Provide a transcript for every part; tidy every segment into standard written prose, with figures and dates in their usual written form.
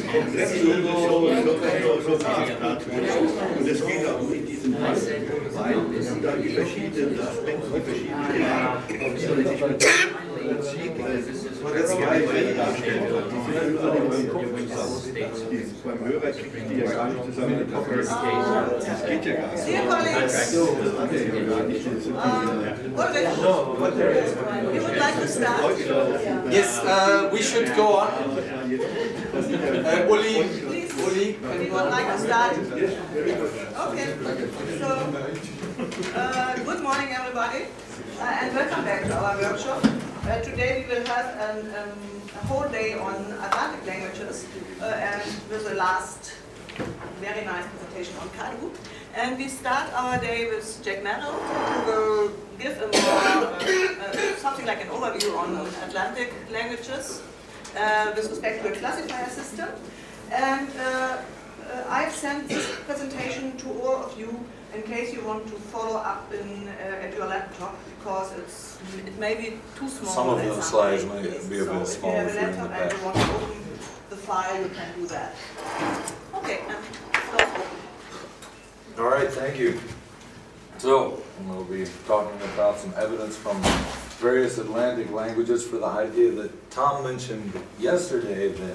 komplett so und es geht auch in diesem Fall, weil da die verschiedenen Aspekte, die verschiedenen darstellen, die sind alle in meinem Kopf zusammen. Beim Hörer kriege ich die ja gar nicht zusammen mit Kopf. Das geht ja gar nicht. You would like to start? Yes, we should go on. Uli, You would like to start? Okay. So, good morning, everybody, and welcome back to our workshop. Today we will have a whole day on Atlantic languages, and with the last very nice presentation on Kadu. And we start our day with Jack Merrill, who will give a more, something like an overview on Atlantic languages with respect to the classifier system. And I've sent this presentation to all of you in case you want to follow up at your laptop, because it may be too small. Some of the slides might be a bit small. If you have a laptop and you want to open the file, you can do that. Okay, and floor open. All right, thank you. So, we'll be talking about some evidence from various Atlantic languages for the idea that Tom mentioned yesterday that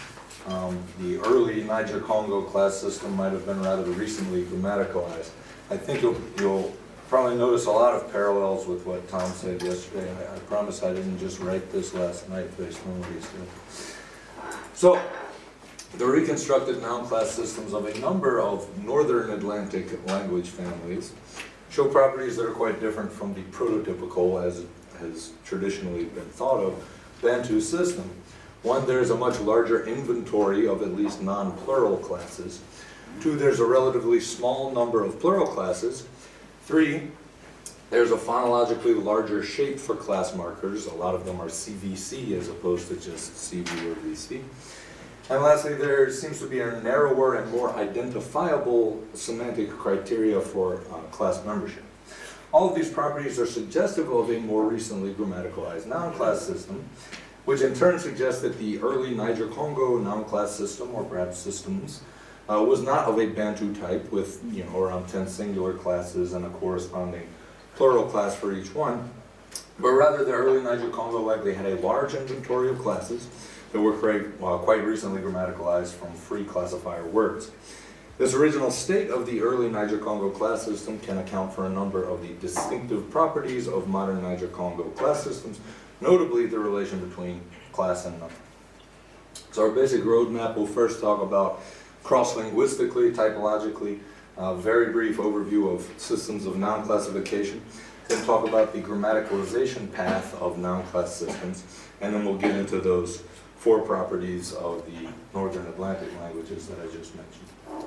the early Niger-Congo class system might have been rather recently grammaticalized. I think you'll probably notice a lot of parallels with what Tom said yesterday. I promise I didn't just write this last night based on what he said. So, the reconstructed noun class systems of a number of Northern Atlantic language families show properties that are quite different from the prototypical, as it has traditionally been thought of, Bantu system. One, there's a much larger inventory of at least non-plural classes. Two, there's a relatively small number of plural classes. Three, there's a phonologically larger shape for class markers. A lot of them are CVC as opposed to just CV or VC. And lastly, there seems to be a narrower and more identifiable semantic criteria for class membership. All of these properties are suggestive of a more recently grammaticalized noun class system, which in turn suggests that the early Niger-Congo noun class system, or perhaps systems, was not of a Bantu type with around 10 singular classes and a corresponding plural class for each one, but rather the early Niger-Congo likely had a large inventory of classes that were quite recently grammaticalized from free classifier words. This original state of the early Niger-Congo class system can account for a number of the distinctive properties of modern Niger-Congo class systems, notably the relation between class and number. So our basic roadmap will first talk about cross-linguistically, typologically, a very brief overview of systems of noun classification, then talk about the grammaticalization path of noun class systems, and then we'll get into those four properties of the Northern Atlantic languages that I just mentioned.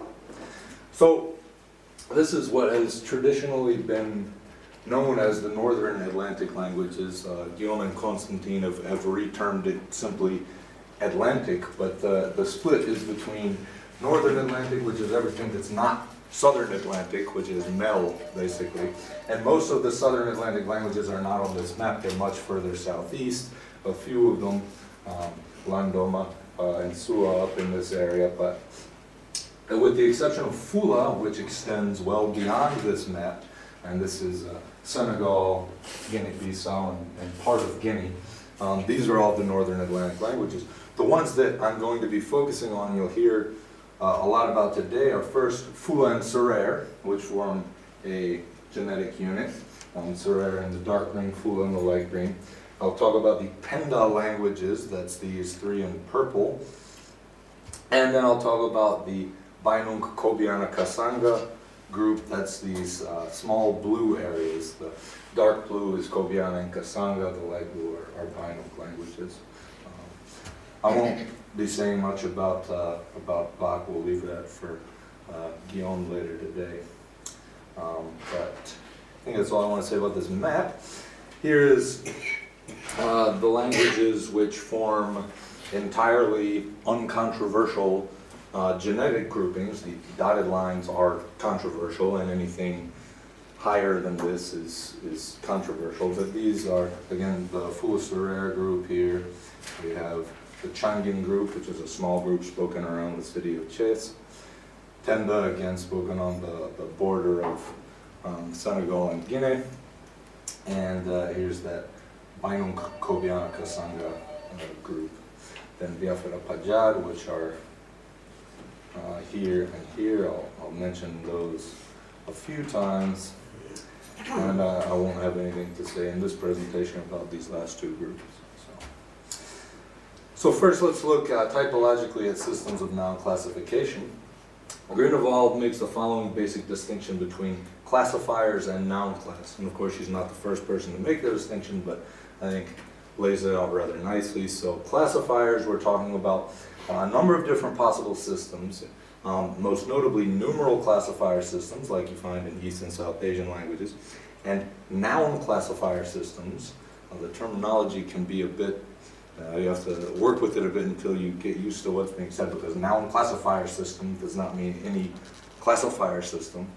So this is what has traditionally been known as the Northern Atlantic languages. Guillaume and Constantine have retermed it simply Atlantic, but the split is between Northern Atlantic, which is everything that's not Southern Atlantic, which is MEL, basically. And most of the Southern Atlantic languages are not on this map. They're much further southeast. A few of them, Landoma and Sua up in this area, but with the exception of Fula, which extends well beyond this map, and this is Senegal, Guinea-Bissau, and part of Guinea. These are all the Northern Atlantic languages. The ones that I'm going to be focusing on, you'll hear a lot about today, are first Fula and Serer, which form a genetic unit. Serer in the dark green, Fula in the light green. I'll talk about the Penda languages, that's these three in purple. And then I'll talk about the Bainung Kobiana Kasanga group, that's these small blue areas. The dark blue is Kobiana and Kasanga, the light blue are Bainung languages. I won't be saying much about Bach, we'll leave that for Guillaume later today. But I think that's all I want to say about this map. Here is the languages which form entirely uncontroversial genetic groupings. The dotted lines are controversial, and anything higher than this is controversial. But these are, again, the Fula-Serer group here. We have the Changin group, which is a small group spoken around the city of Thiès. Tenda, again spoken on the border of Senegal and Guinea. And here's that Bainung Kobiana Kasanga group. Then Biafra Pajad, which are here and here. I'll mention those a few times. And I won't have anything to say in this presentation about these last two groups. So first let's look typologically at systems of noun classification. Grunewald makes the following basic distinction between classifiers and noun class. And of course she's not the first person to make the distinction, but I think lays it out rather nicely. So classifiers, we're talking about a number of different possible systems, most notably numeral classifier systems like you find in East and South Asian languages, and noun classifier systems. The terminology can be a bit, you have to work with it a bit until you get used to what's being said, because noun classifier system does not mean any classifier system.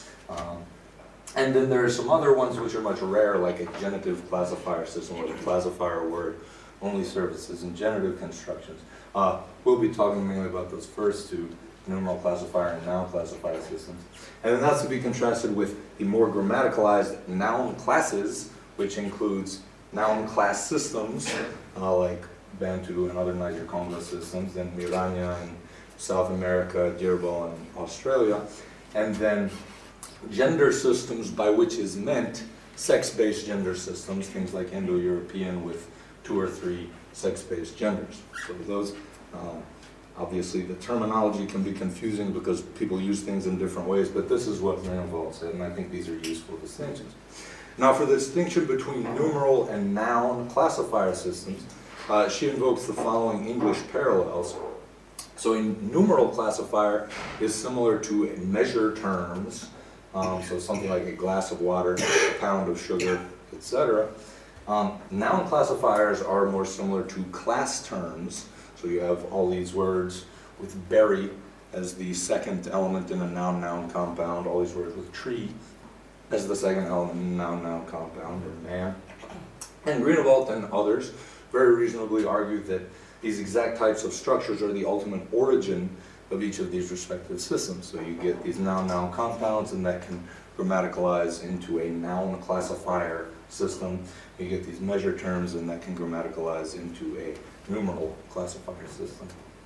And then there are some other ones which are much rarer, like a genitive classifier system, where the classifier word only services in genitive constructions. We'll be talking mainly about those first two, numeral classifier and noun classifier systems. And then that's to be contrasted with the more grammaticalized noun classes, which includes noun class systems, like Bantu and other Niger-Congo systems, then Miranya in South America, Dirbo in Australia, and then gender systems, by which is meant sex-based gender systems, things like Indo-European with 2 or 3 sex-based genders. So those, obviously the terminology can be confusing because people use things in different ways, but this is what Grunewald said, and I think these are useful distinctions. Now for the distinction between numeral and noun classifier systems, she invokes the following English parallels. So a numeral classifier is similar to measure terms, so something like a glass of water, a pound of sugar, etc. Noun classifiers are more similar to class terms. So you have all these words with berry as the second element in a noun-noun compound, all these words with tree as the second element in a noun-noun compound, or man. And Grunewald and others very reasonably argue that these exact types of structures are the ultimate origin of each of these respective systems. So you get these noun-noun compounds, and that can grammaticalize into a noun classifier system. You get these measure terms, and that can grammaticalize into a numeral classifier system.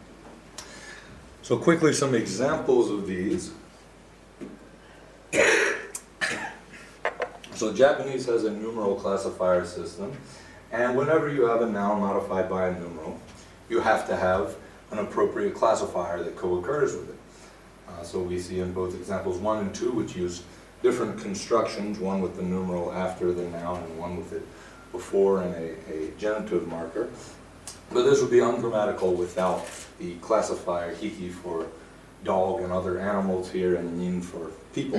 So quickly, some examples of these. So Japanese has a numeral classifier system, and whenever you have a noun modified by a numeral, you have to have an appropriate classifier that co-occurs with it. So we see in both examples 1 and 2, which use different constructions, one with the numeral after the noun and one with it before and a genitive marker. But this would be ungrammatical without the classifier hiki for dog and other animals here, and nin for people.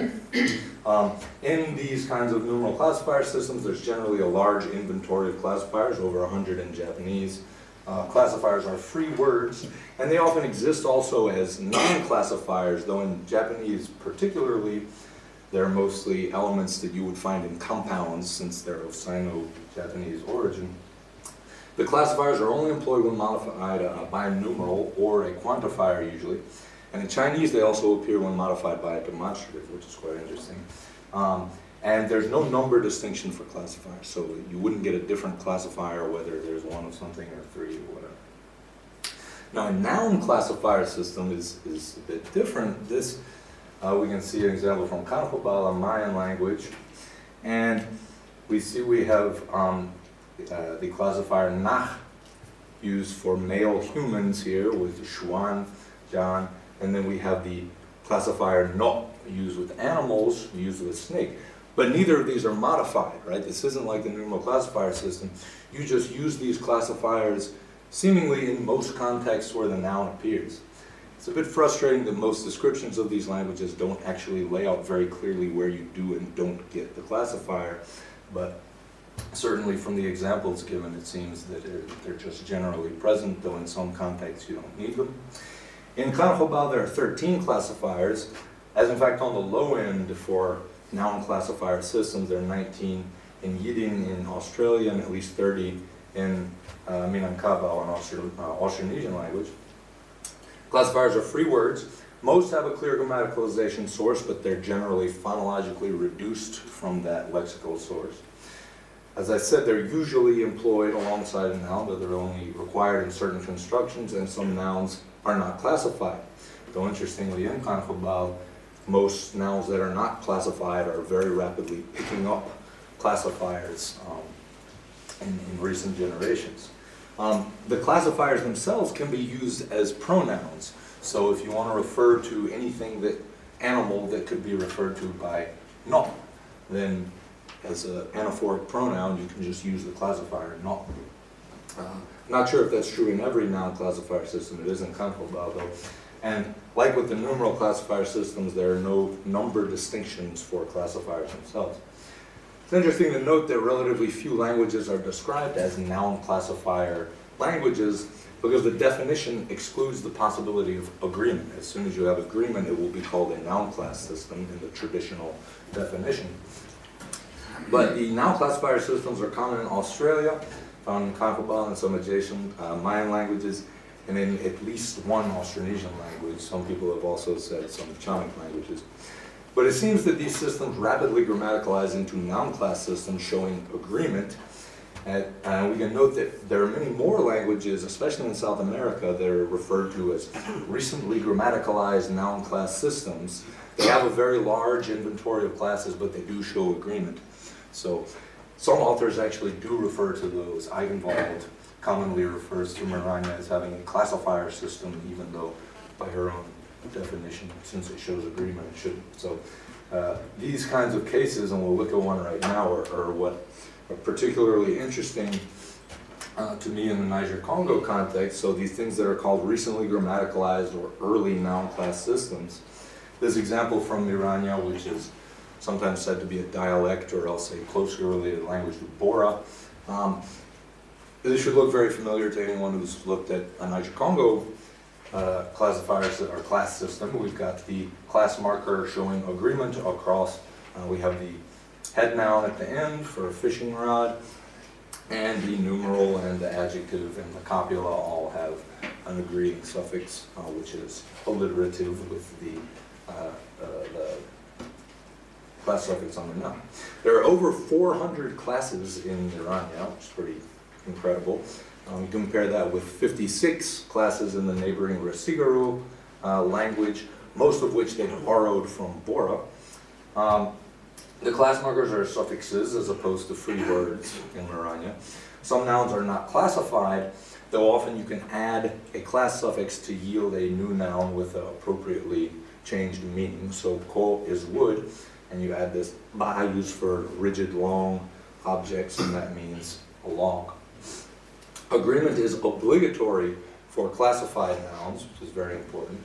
In these kinds of numeral classifier systems, there's generally a large inventory of classifiers, over 100 in Japanese. Classifiers are free words, and they often exist also as non-classifiers, though in Japanese particularly, they're mostly elements that you would find in compounds, since they're of Sino-Japanese origin. The classifiers are only employed when modified by a numeral or a quantifier usually. And in Chinese, they also appear when modified by a demonstrative, which is quite interesting. And there's no number distinction for classifiers, so you wouldn't get a different classifier whether there's 1 of something or 3 or whatever. Now, a noun classifier system is a bit different. This, we can see an example from Kanhobala Mayan language, and we see we have the classifier Nach used for male humans here with Shuan, Jan, and then we have the classifier No used with animals, used with snake. But neither of these are modified, right? This isn't like the numeral classifier system. You just use these classifiers seemingly in most contexts where the noun appears. It's a bit frustrating that most descriptions of these languages don't actually lay out very clearly where you do and don't get the classifier, but certainly from the examples given, it seems that they're just generally present, though in some contexts you don't need them. In Kanhobal, there are 13 classifiers, as in fact on the low end for noun classifier systems, there are 19 in Yidin in Australia and at least 30 in Minangkabau, an Austronesian language. Classifiers are free words. Most have a clear grammaticalization source, but they're generally phonologically reduced from that lexical source. As I said, they're usually employed alongside a noun, but they're only required in certain constructions, and some nouns are not classified. Though interestingly, in Kankabau, most nouns that are not classified are very rapidly picking up classifiers in recent generations. The classifiers themselves can be used as pronouns. So if you want to refer to anything animal that could be referred to by no, then as an anaphoric pronoun, you can just use the classifier no. Not sure if that's true in every noun classifier system. It is in Kankabau though. And like with the numeral classifier systems, there are no number distinctions for classifiers themselves. It's interesting to note that relatively few languages are described as noun classifier languages because the definition excludes the possibility of agreement. As soon as you have agreement, it will be called a noun class system in the traditional definition. But the noun classifier systems are common in Australia, found in Kankabau and some adjacent Mayan languages, and in at least one Austronesian language. Some people have also said some Chamic languages. But it seems that these systems rapidly grammaticalize into noun class systems showing agreement. And we can note that there are many more languages, especially in South America, that are referred to as recently grammaticalized noun class systems. They have a very large inventory of classes, but they do show agreement. So some authors actually do refer to those. Eigenwald commonly refers to Miranya as having a classifier system, even though by her own definition, since it shows agreement, it shouldn't. So these kinds of cases, and we'll look at one right now, are what are particularly interesting to me in the Niger-Congo context. So these things that are called recently grammaticalized or early noun class systems. This example from Miranya, which is sometimes said to be a dialect or else a closely related language to Bora. This should look very familiar to anyone who's looked at a Niger-Congo classifiers or class system. We've got the class marker showing agreement across. We have the head noun at the end for a fishing rod, and the numeral and the adjective and the copula all have an agreeing suffix, which is alliterative with the class suffix on the noun. There are over 400 classes in Miranya, which is pretty incredible. You compare that with 56 classes in the neighboring Resigaru language, most of which they borrowed from Bora. The class markers are suffixes as opposed to free words in Miranya. Some nouns are not classified, though often you can add a class suffix to yield a new noun with an appropriately changed meaning. So ko is wood, and you add this ba used for rigid, long objects, and that means long. Agreement is obligatory for classified nouns, which is very important.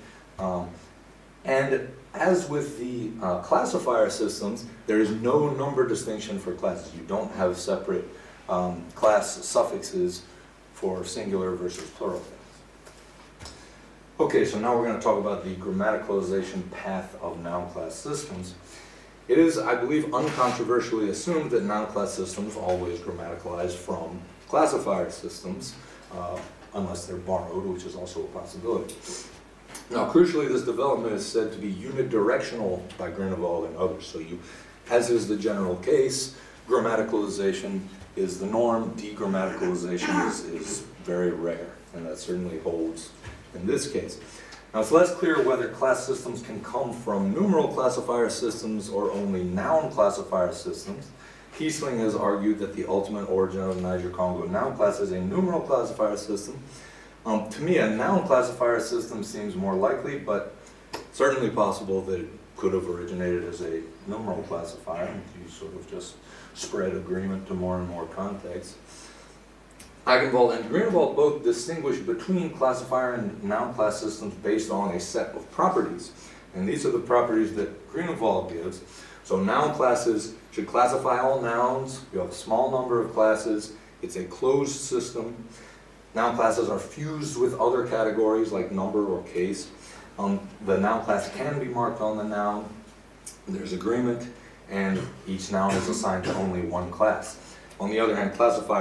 And as with the classifier systems, there is no number distinction for classes. You don't have separate class suffixes for singular versus plural things. Okay, so now we're going to talk about the grammaticalization path of noun class systems. It is, I believe, uncontroversially assumed that noun class systems always grammaticalize from classifier systems, unless they're borrowed, which is also a possibility. Now, crucially, this development is said to be unidirectional by Grunewald and others. So as is the general case, grammaticalization is the norm, degrammaticalization is very rare, and that certainly holds in this case. Now, it's less clear whether class systems can come from numeral classifier systems or only noun classifier systems. Kiesling has argued that the ultimate origin of the Niger-Congo noun class is a numeral classifier system. To me, a noun classifier system seems more likely, but certainly possible that it could have originated as a numeral classifier. You sort of just spread agreement to more and more contexts. Eigenwald and Grunewald both distinguish between classifier and noun class systems based on a set of properties. And these are the properties that Grunewald gives. So noun classes should classify all nouns. You have a small number of classes. It's a closed system. Noun classes are fused with other categories like number or case. The noun class can be marked on the noun. There's agreement, and each noun is assigned to only one class. On the other hand, classifiers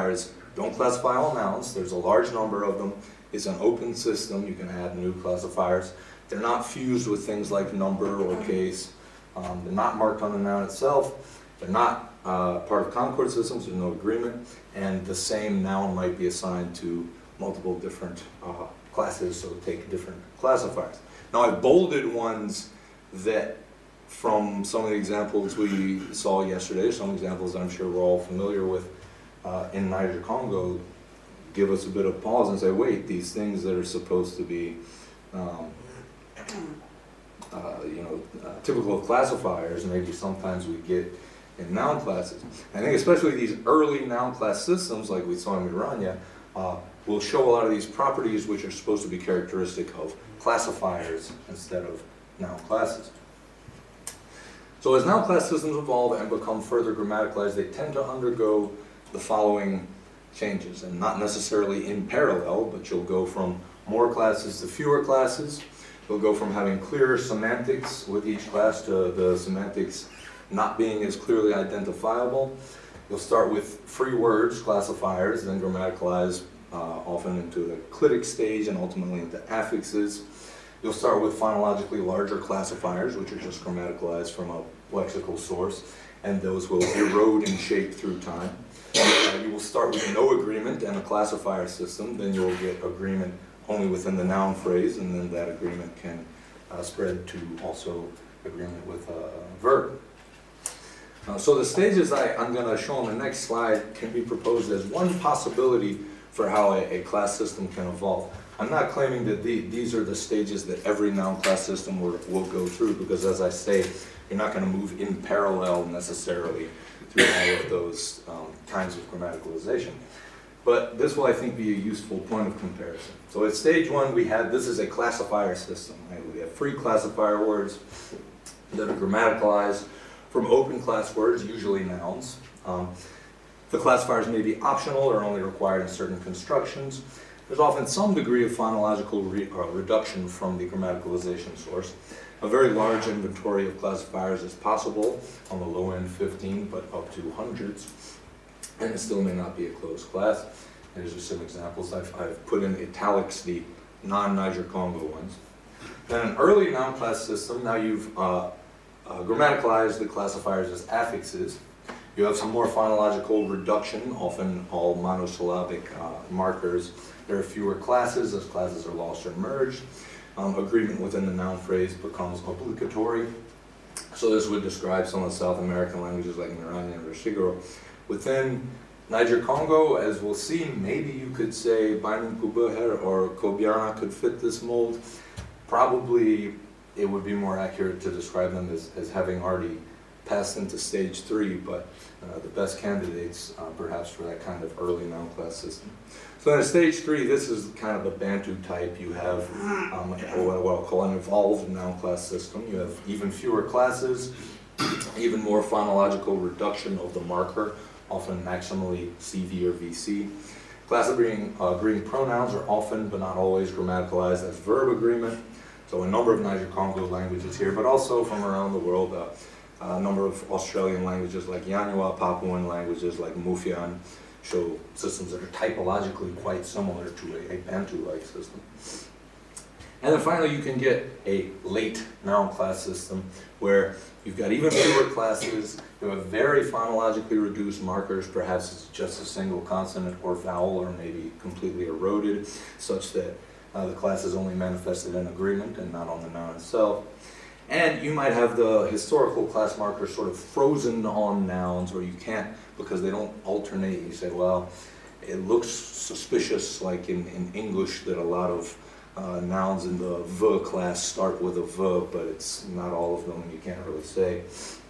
don't classify all nouns. There's a large number of them. It's an open system. You can add new classifiers. They're not fused with things like number or case. They're not marked on the noun itself. They're not part of Concord systems. There's no agreement. And the same noun might be assigned to multiple different classes, so take different classifiers. Now I've bolded ones that from some of the examples we saw yesterday, some examples I'm sure we're all familiar with in Niger-Congo, give us a bit of pause and say, wait, these things that are supposed to be typical of classifiers, maybe sometimes we get in noun classes. I think especially these early noun class systems like we saw in Miranya will show a lot of these properties which are supposed to be characteristic of classifiers instead of noun classes. So as noun class systems evolve and become further grammaticalized, they tend to undergo the following changes, and not necessarily in parallel, but you'll go from more classes to fewer classes. You'll go from having clearer semantics with each class to the semantics not being as clearly identifiable. You'll start with free words, classifiers, then grammaticalize often into the clitic stage and ultimately into affixes. You'll start with phonologically larger classifiers, which are just grammaticalized from a lexical source, and those will erode in shape through time. You will start with no agreement and a classifier system, then you'll get agreement only within the noun phrase, and then that agreement can spread to also agreement with a verb. So the stages I'm going to show on the next slide can be proposed as one possibility for how a class system can evolve. I'm not claiming that these are the stages that every noun class system will go through, because as I say, you're not going to move in parallel necessarily through all of those kinds of grammaticalization. But this will, I think, be a useful point of comparison. So at stage one, this is a classifier system. Right? We have free classifier words that are grammaticalized from open class words, usually nouns. The classifiers may be optional or only required in certain constructions. There's often some degree of phonological reduction from the grammaticalization source. A very large inventory of classifiers is possible, on the low end 15, but up to hundreds. And it still may not be a closed class. And here's just some examples. I've put in italics the non-Niger-Congo ones. Then an early noun class system, now you've grammaticalized the classifiers as affixes. You have some more phonological reduction, often all monosyllabic markers. There are fewer classes as classes are lost or merged. Agreement within the noun phrase becomes obligatory. So this would describe some of the South American languages like Miranya and Rishiguro. Within Niger-Congo, as we'll see, maybe you could say Bainun Kubuher or Kobiana could fit this mold. Probably it would be more accurate to describe them as having already passed into stage 3, but the best candidates perhaps for that kind of early noun class system. So in stage 3, this is kind of a Bantu type. You have what I'll call an evolved noun class system. You have even fewer classes, even more phonological reduction of the marker, often maximally CV or VC. Class agreeing pronouns are often, but not always, grammaticalized as verb agreement. So a number of Niger-Congo languages here, but also from around the world, a number of Australian languages like Yanyuwa, Papuan languages like Mufian show systems that are typologically quite similar to a Bantu-like system. And then finally you can get a late noun class system where you've got even fewer classes, you have very phonologically reduced markers, perhaps it's just a single consonant or vowel or maybe completely eroded, such that the class is only manifested in agreement and not on the noun itself. And you might have the historical class markers sort of frozen on nouns where you can't, because they don't alternate. You say, well, it looks suspicious like in English that a lot of nouns in the V class start with a V, but it's not all of them, and you can't really say.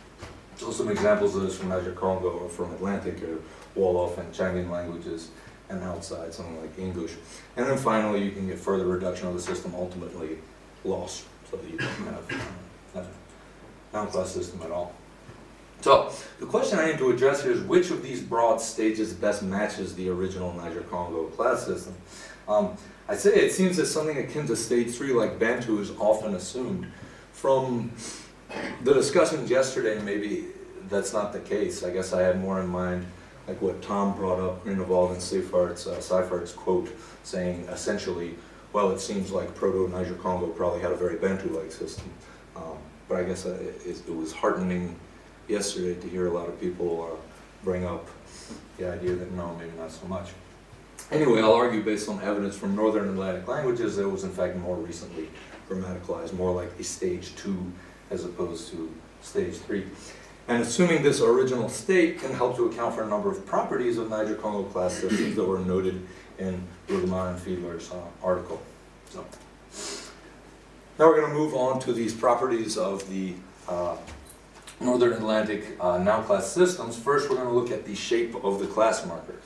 So some examples of this from Niger-Congo or from Atlantic or Wolof and Changan languages, and outside, something like English. And then finally, you can get further reduction of the system, ultimately lost, so that you don't have a noun class system at all. So, the question I need to address here is which of these broad stages best matches the original Niger-Congo class system? I say it seems that something akin to stage 3 like Bantu is often assumed. From the discussions yesterday, maybe that's not the case. I guess I had more in mind like what Tom brought up, Grunewald and Seifert's quote saying essentially, well, it seems like Proto-Niger-Congo probably had a very Bantu-like system. But I guess it was heartening yesterday to hear a lot of people bring up the idea that no, maybe not so much. Anyway, I'll argue based on evidence from Northern Atlantic languages that it was in fact more recently grammaticalized, more like a stage 2 as opposed to stage 3. And assuming this original state can help to account for a number of properties of Niger-Congo class systems that were noted in Rugeman and Fiedler's article. So, now we're going to move on to these properties of the Northern Atlantic noun class systems. First, we're going to look at the shape of the class markers.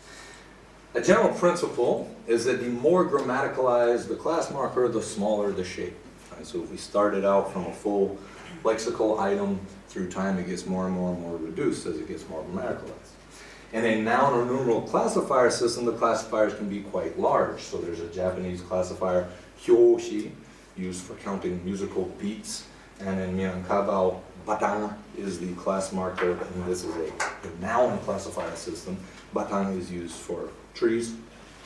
A general principle is that the more grammaticalized the class marker, the smaller the shape. Right? So if we started out from a full lexical item, through time it gets more and more and more reduced as it gets more grammaticalized. In a noun or numeral classifier system, the classifiers can be quite large. So there's a Japanese classifier, hyoshi, used for counting musical beats. And in Minangkabau, batang is the class marker, and this is a noun classifier system. Batang is used for trees.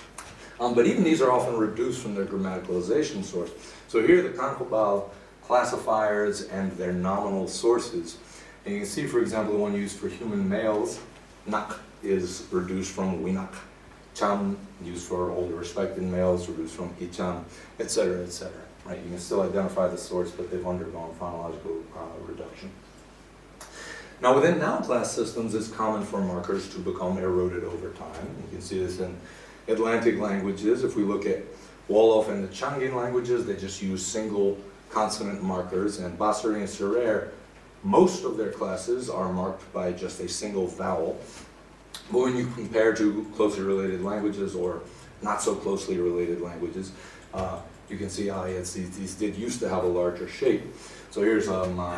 But even these are often reduced from their grammaticalization source. So here the Kankobal classifiers and their nominal sources. And you can see, for example, the one used for human males, nak, is reduced from winak. Cham, used for older respected males, reduced from ichan, etc., etc. Right? You can still identify the source, but they've undergone phonological reduction. Now, within noun class systems, it's common for markers to become eroded over time. You can see this in Atlantic languages. If we look at Wolof and the Changin languages, they just use single consonant markers. And Basari and Serer, most of their classes are marked by just a single vowel. But when you compare to closely related languages or not so closely related languages, you can see, yes, these did used to have a larger shape. So here's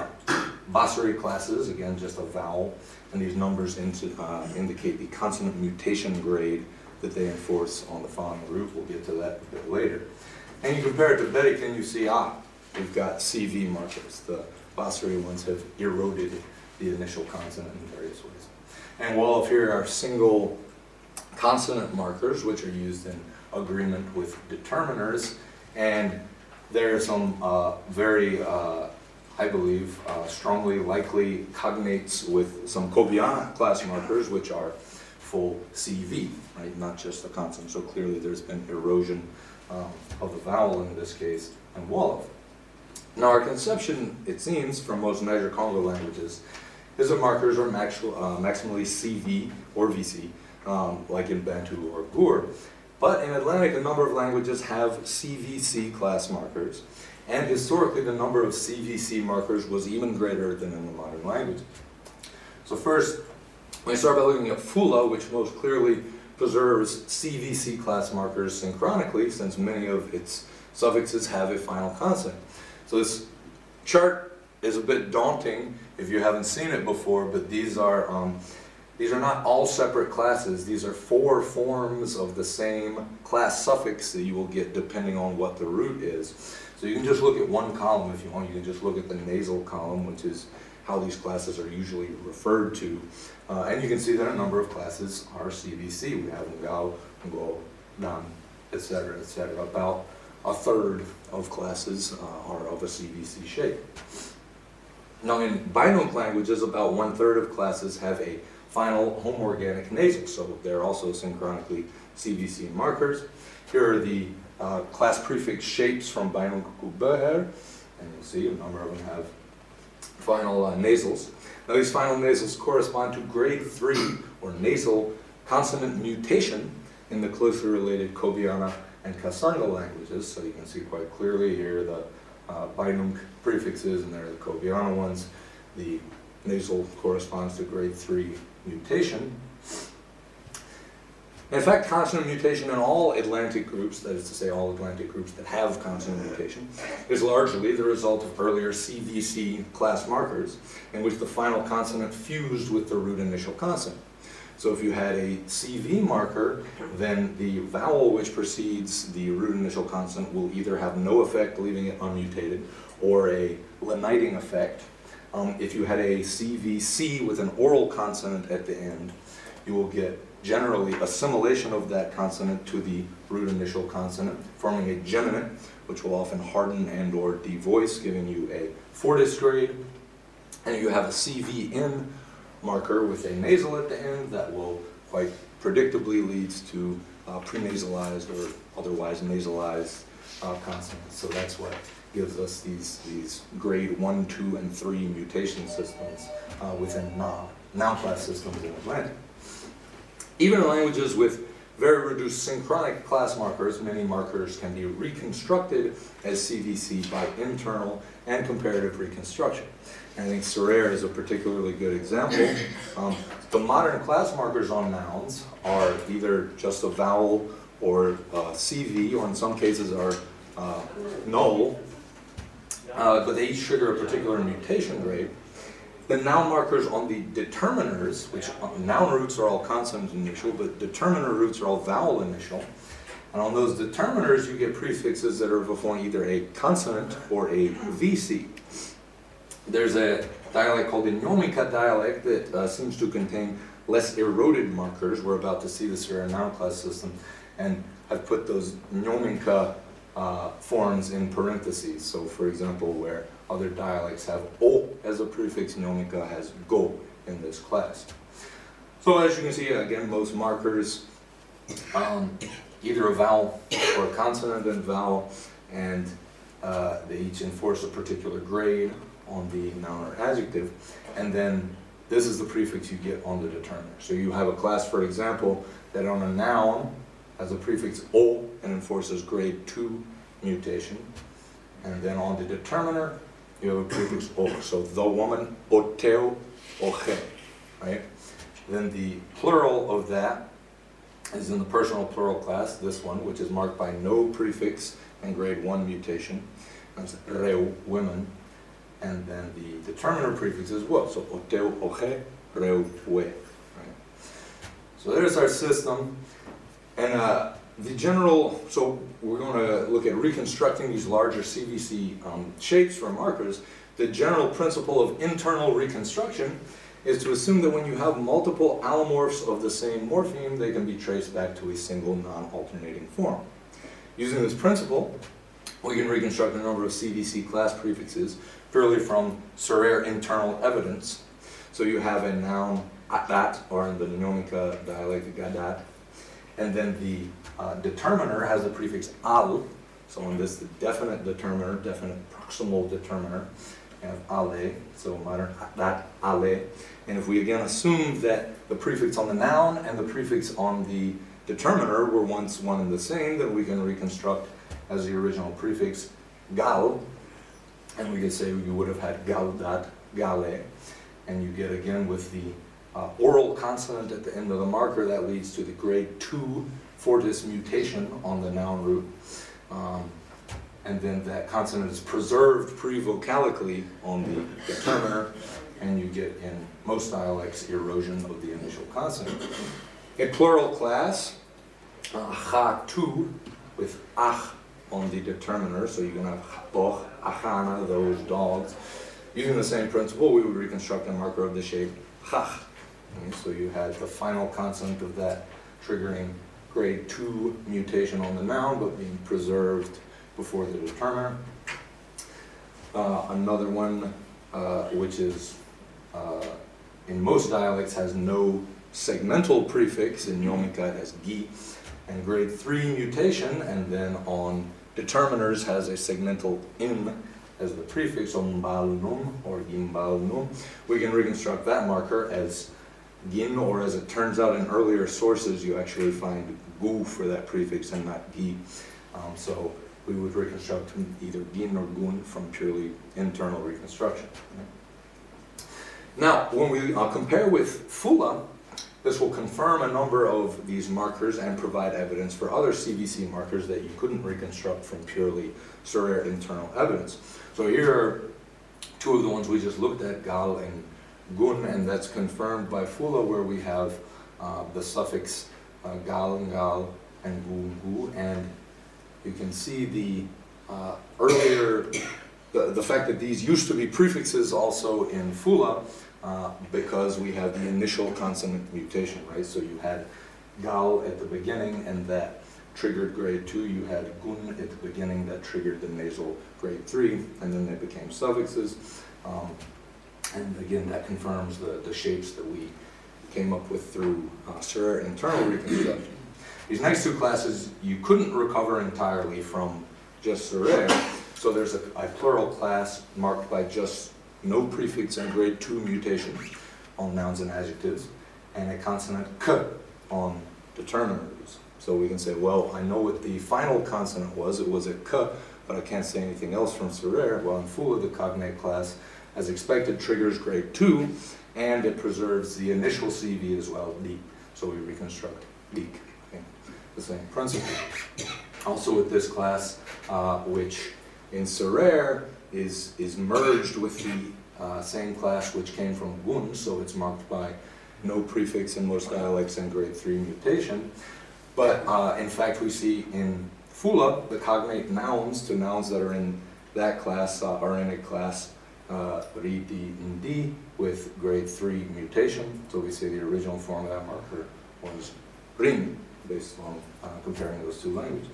Basari classes, again, just a vowel, and these numbers indicate the consonant mutation grade that they enforce on the following root. We'll get to that a bit later. And you compare it to Berikin, you see, we've got CV markers. The Basari ones have eroded the initial consonant in various ways. And Wolof here are single consonant markers, which are used in agreement with determiners. And there are some very, I believe, strongly likely cognates with some Kobiana class markers, which are full CV, right? Not just the consonant. So clearly there's been erosion of the vowel in this case in Wolof. Now our conception, it seems, from most Niger-Congo languages, is that markers are maximally CV or VC, like in Bantu or Gur. But in Atlantic, a number of languages have CVC class markers, and historically the number of CVC markers was even greater than in the modern languages. So first, we start by looking at Fula, which most clearly preserves CVC class markers synchronically, since many of its suffixes have a final consonant. So this chart is a bit daunting if you haven't seen it before, but these are not all separate classes. These are 4 forms of the same class suffix that you will get depending on what the root is. So you can just look at one column if you want. You can just look at the nasal column, which is how these classes are usually referred to. And you can see that a number of classes are CVC. We have Ngao, Ngo, Nam, etc., etc. About a third of classes are of a CVC shape. Now in Bainunk languages, about 1/3 of classes have a final homoorganic nasal, so they're also synchronically CVC markers. Here are the class prefix shapes from Bainunk Kubeher, and you'll see a number of them have final nasals. Now these final nasals correspond to grade 3, or nasal consonant mutation, in the closely related Kobiana and Kasanga languages. So you can see quite clearly here the Bainunk prefixes, and there are the Kobiana ones. The nasal corresponds to grade 3 mutation. In fact, consonant mutation in all Atlantic groups, that is to say all Atlantic groups that have consonant mutation, is largely the result of earlier CVC class markers, in which the final consonant fused with the root initial consonant. So if you had a CV marker, then the vowel which precedes the root initial consonant will either have no effect, leaving it unmutated, or a leniting effect. If you had a CVC with an oral consonant at the end, you will get generally assimilation of that consonant to the root initial consonant, forming a geminate, which will often harden and or devoice, giving you a Fortis grade. And you have a CVN marker with a nasal at the end that will quite predictably leads to prenasalized or otherwise nasalized consonants. So that's what gives us these grade 1, 2, and 3 mutation systems within noun class systems in Atlantic. Even in languages with very reduced synchronic class markers, many markers can be reconstructed as CVC by internal and comparative reconstruction. And I think Serere is a particularly good example. The modern class markers on nouns are either just a vowel or CV, or in some cases are null, but they each trigger a particular mutation grade. The noun markers on the determiners, which noun roots are all consonant initial, but determiner roots are all vowel initial. And on those determiners, you get prefixes that are before either a consonant or a VC. There's a dialect called the Nomica dialect that seems to contain less eroded markers. We're about to see this here in noun class system. And I've put those Nomica forms in parentheses. So for example, where other dialects have O as a prefix, Nomica has Go in this class. So as you can see, again, most markers, either a vowel or a consonant and vowel, and they each enforce a particular grade on the noun or adjective, and then this is the prefix you get on the determiner. So you have a class, for example, that on a noun has a prefix O and enforces grade 2 mutation, and then on the determiner you have a prefix O. So the woman, oteo, oche, right? Then the plural of that is in the personal plural class, this one, which is marked by no prefix and grade 1 mutation. That's reu, women. And then the determiner prefix is wo. So oteo, oche, reu, we. Right? So there's our system. And the general, so we're going to look at reconstructing these larger CVC shapes for markers. The general principle of internal reconstruction is to assume that when you have multiple allomorphs of the same morpheme, they can be traced back to a single non-alternating form. Using this principle, we can reconstruct a number of CVC class prefixes purely from Serere internal evidence. So you have a noun adat, or in the Nomica dialect, gadat, and then the determiner has the prefix al. So in this, the definite determiner, definite proximal determiner, you have ale, so modern adat, ale. And if we again assume that the prefix on the noun and the prefix on the determiner were once one and the same, then we can reconstruct as the original prefix gal, and we could say you would have had galdat, gale, and you get again with the oral consonant at the end of the marker that leads to the grade 2 Fortis mutation on the noun root. And then that consonant is preserved pre-vocalically on the determiner, and you get in most dialects erosion of the initial consonant. A plural class, cha-tu, with ach on the determiner, so you can have chatoch, achana, those dogs. Using the same principle, we would reconstruct a marker of the shape chach. Okay, so you had the final consonant of that triggering grade 2 mutation on the noun, but being preserved before the determiner. Another one, which is in most dialects has no segmental prefix. In Nomica it has gi, and grade 3 mutation, and then on determiners has a segmental in as the prefix, ombalnum or imbalnum. We can reconstruct that marker as gin, or as it turns out in earlier sources, you actually find gu for that prefix and not gi. So we would reconstruct either gin or gun from purely internal reconstruction. Now, when we compare with Fula, this will confirm a number of these markers and provide evidence for other CVC markers that you couldn't reconstruct from purely Serere internal evidence. So here are two of the ones we just looked at, gal and gun, and that's confirmed by Fula, where we have the suffix gal and gal and gu, and you can see the earlier, the fact that these used to be prefixes also in Fula, because we have the initial consonant mutation, right? So you had gal at the beginning, and that triggered grade 2. You had gun at the beginning, that triggered the nasal grade 3, and then they became suffixes. And again, that confirms the shapes that we came up with through Serrère internal reconstruction. These next two classes you couldn't recover entirely from just Serrère, so there's a plural class marked by just no prefix and grade 2 mutation on nouns and adjectives, and a consonant k on determinatives. So we can say, well, I know what the final consonant was. It was a k, but I can't say anything else from Serrère. Well, in Fula, the cognate class, as expected, triggers grade 2, and it preserves the initial CV as well, dik. So we reconstruct dik. Okay. The same principle. Also with this class, which in Serrère is merged with the same class which came from gun, so it's marked by no prefix in most dialects and grade 3 mutation. But in fact, we see in Fula, the cognate nouns to nouns that are in that class are in a class ri, di, ndi with grade 3 mutation. So we say the original form of that marker was rin, based on comparing those two languages.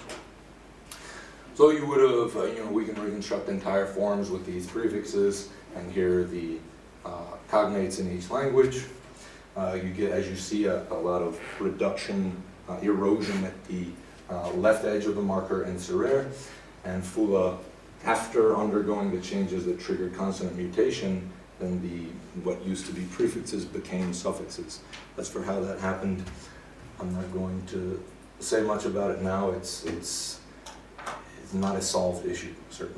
So you would have, we can reconstruct entire forms with these prefixes, and here are the cognates in each language. You get, as you see, a lot of reduction, erosion at the left edge of the marker in Serrère, and Fula, after undergoing the changes that triggered consonant mutation, then what used to be prefixes became suffixes. As for how that happened, I'm not going to say much about it now. It's not a solved issue, certainly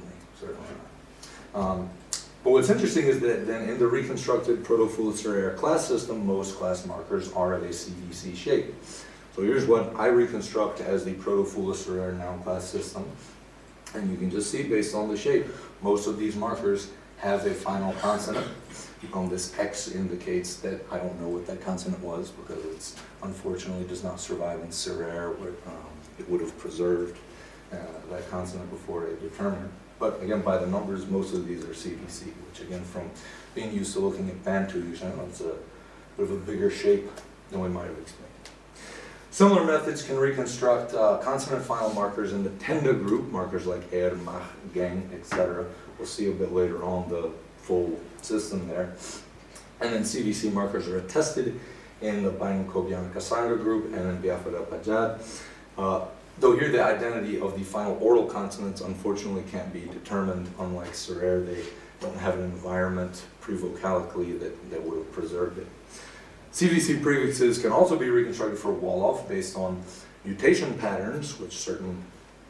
not. But what's interesting is that then in the reconstructed Proto-Fula-Serrère class system, most class markers are of a CVC shape. So here's what I reconstruct as the Proto-Fula-Serrère noun class system. And you can just see, based on the shape, most of these markers have a final consonant. This X indicates that I don't know what that consonant was, because it unfortunately does not survive in Serrère, where it would have preserved that consonant before a determiner. But again, by the numbers, most of these are CVC, which again, from being used to looking at Bantu, it's a bit of a bigger shape than we might have expected. Similar methods can reconstruct consonant final markers in the Tenda group, markers like er, mach, gang, etc. We'll see a bit later on the full system there. And then CVC markers are attested in the Bain Kobian Kasanga group and in Biafra Pajad. Though here the identity of the final oral consonants unfortunately can't be determined. Unlike Serrère, they don't have an environment prevocalically that would have preserved it. CVC prefixes can also be reconstructed for Wolof based on mutation patterns, which certain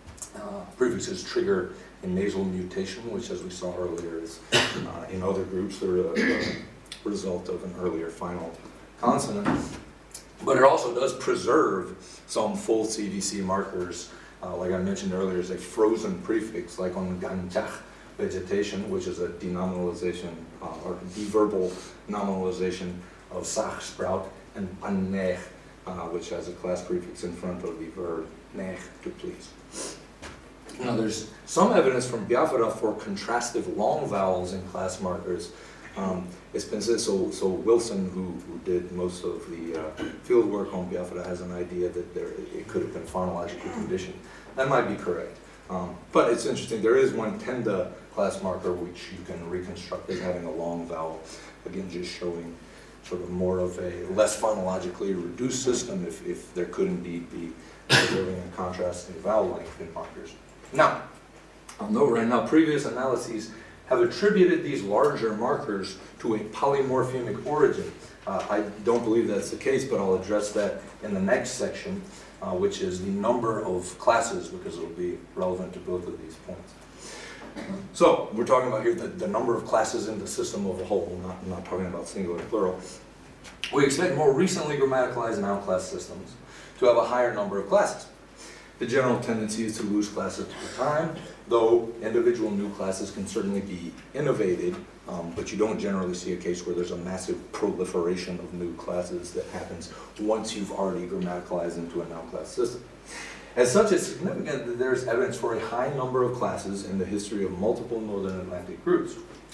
prefixes trigger in nasal mutation, which, as we saw earlier, is in other groups the result of an earlier final consonant. But it also does preserve some full CVC markers. Like I mentioned earlier, is a frozen prefix, like on ganchach, vegetation, which is a denominalization or deverbal nominalization of sach, sprout, and annech, which has a class prefix in front of the verb nech, to please. Now there's some evidence from Biafra for contrastive long vowels in class markers. It's been said, so Wilson, who did most of the field work on Biafra, has an idea that it could have been phonologically conditioned. That might be correct. But it's interesting, there is one Tenda class marker which you can reconstruct as having a long vowel, again just showing sort of more of a less phonologically reduced system if there could indeed be preserving and contrasting vowel length in markers. Now, I'll note right now, previous analyses have attributed these larger markers to a polymorphemic origin. I don't believe that's the case, but I'll address that in the next section, which is the number of classes, because it'll be relevant to both of these points. So, we're talking about here the number of classes in the system of a whole, not talking about singular and plural. We expect more recently grammaticalized noun class systems to have a higher number of classes. The general tendency is to lose classes to time, though individual new classes can certainly be innovated, but you don't generally see a case where there's a massive proliferation of new classes that happens once you've already grammaticalized into a noun class system. As such, it's significant that there's evidence for a high number of classes in the history of multiple Northern Atlantic groups.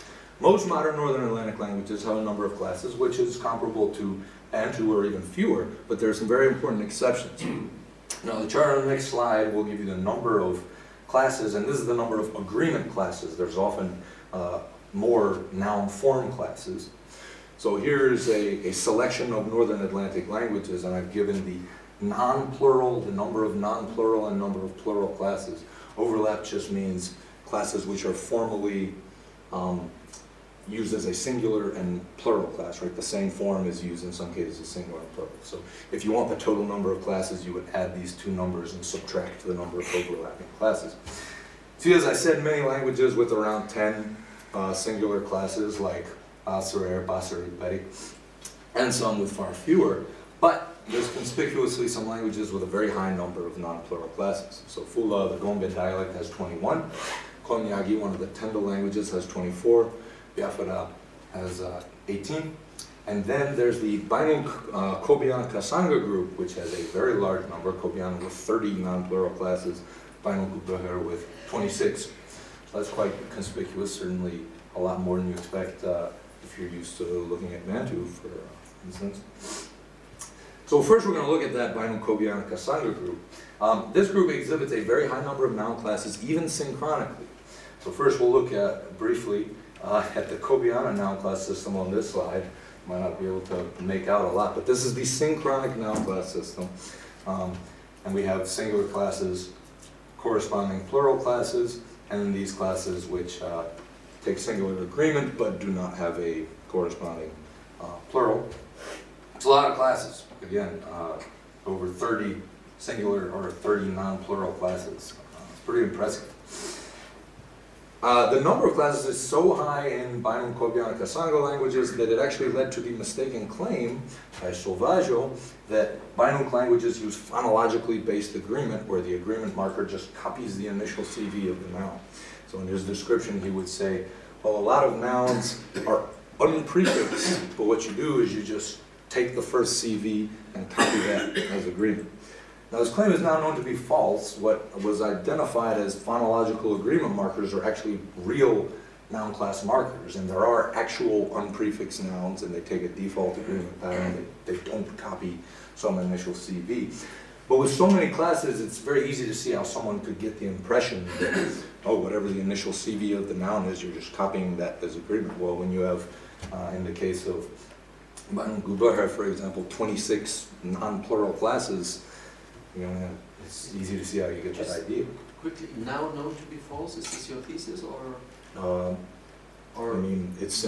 Most modern Northern Atlantic languages have a number of classes, which is comparable to Bantu or even fewer, but there are some very important exceptions. Now, the chart on the next slide will give you the number of classes, and this is the number of agreement classes. There's often more noun form classes. So here's a selection of Northern Atlantic languages, and I've given the non-plural, the number of non-plural and number of plural classes. Overlap just means classes which are formally used as a singular and plural class, right? The same form is used in some cases as singular and plural. So if you want the total number of classes, you would add these two numbers and subtract the number of overlapping classes. See, as I said, many languages with around 10 singular classes, like Asurer, Basari, Berik, and some with far fewer, but there's conspicuously some languages with a very high number of non-plural classes. So Fula, the Gombe dialect, has 21. Konyagi, one of the Tenda languages, has 24. Biafra has 18. And then there's the Bainun Kobian Kasanga group, which has a very large number, Kobian with 30 non-plural classes, Bainun Gubahar with 26. So that's quite conspicuous, certainly a lot more than you expect if you're used to looking at Bantu, for instance. So first we're going to look at that Bainun Kobian Kasanga group. This group exhibits a very high number of noun classes, even synchronically. So first we'll look at, briefly, at the Kobiana noun class system on this slide. Might not be able to make out a lot, but this is the synchronic noun class system. And we have singular classes, corresponding plural classes, and then these classes which take singular agreement but do not have a corresponding plural. It's a lot of classes. Again, over 30 singular or 30 non-plural classes. It's pretty impressive. The number of classes is so high in Bainun Kobiana Kasanga languages that it actually led to the mistaken claim by Solvaggio that Bainun languages use phonologically based agreement, where the agreement marker just copies the initial CV of the noun. So in his description he would say, well, a lot of nouns are unprefixed, but what you do is you just take the first CV and copy that as agreement. Now, this claim is now known to be false. What was identified as phonological agreement markers are actually real noun class markers, and there are actual unprefixed nouns, and they take a default agreement pattern. They don't copy some initial CV. But with so many classes, it's very easy to see how someone could get the impression that, oh, whatever the initial CV of the noun is, you're just copying that as agreement. Well, when you have, in the case of Bainun Gubahar, for example, 26 non-plural classes, you know, it's easy to see how you get that idea. Quickly, now known to be false, is this your thesis, or I mean, it's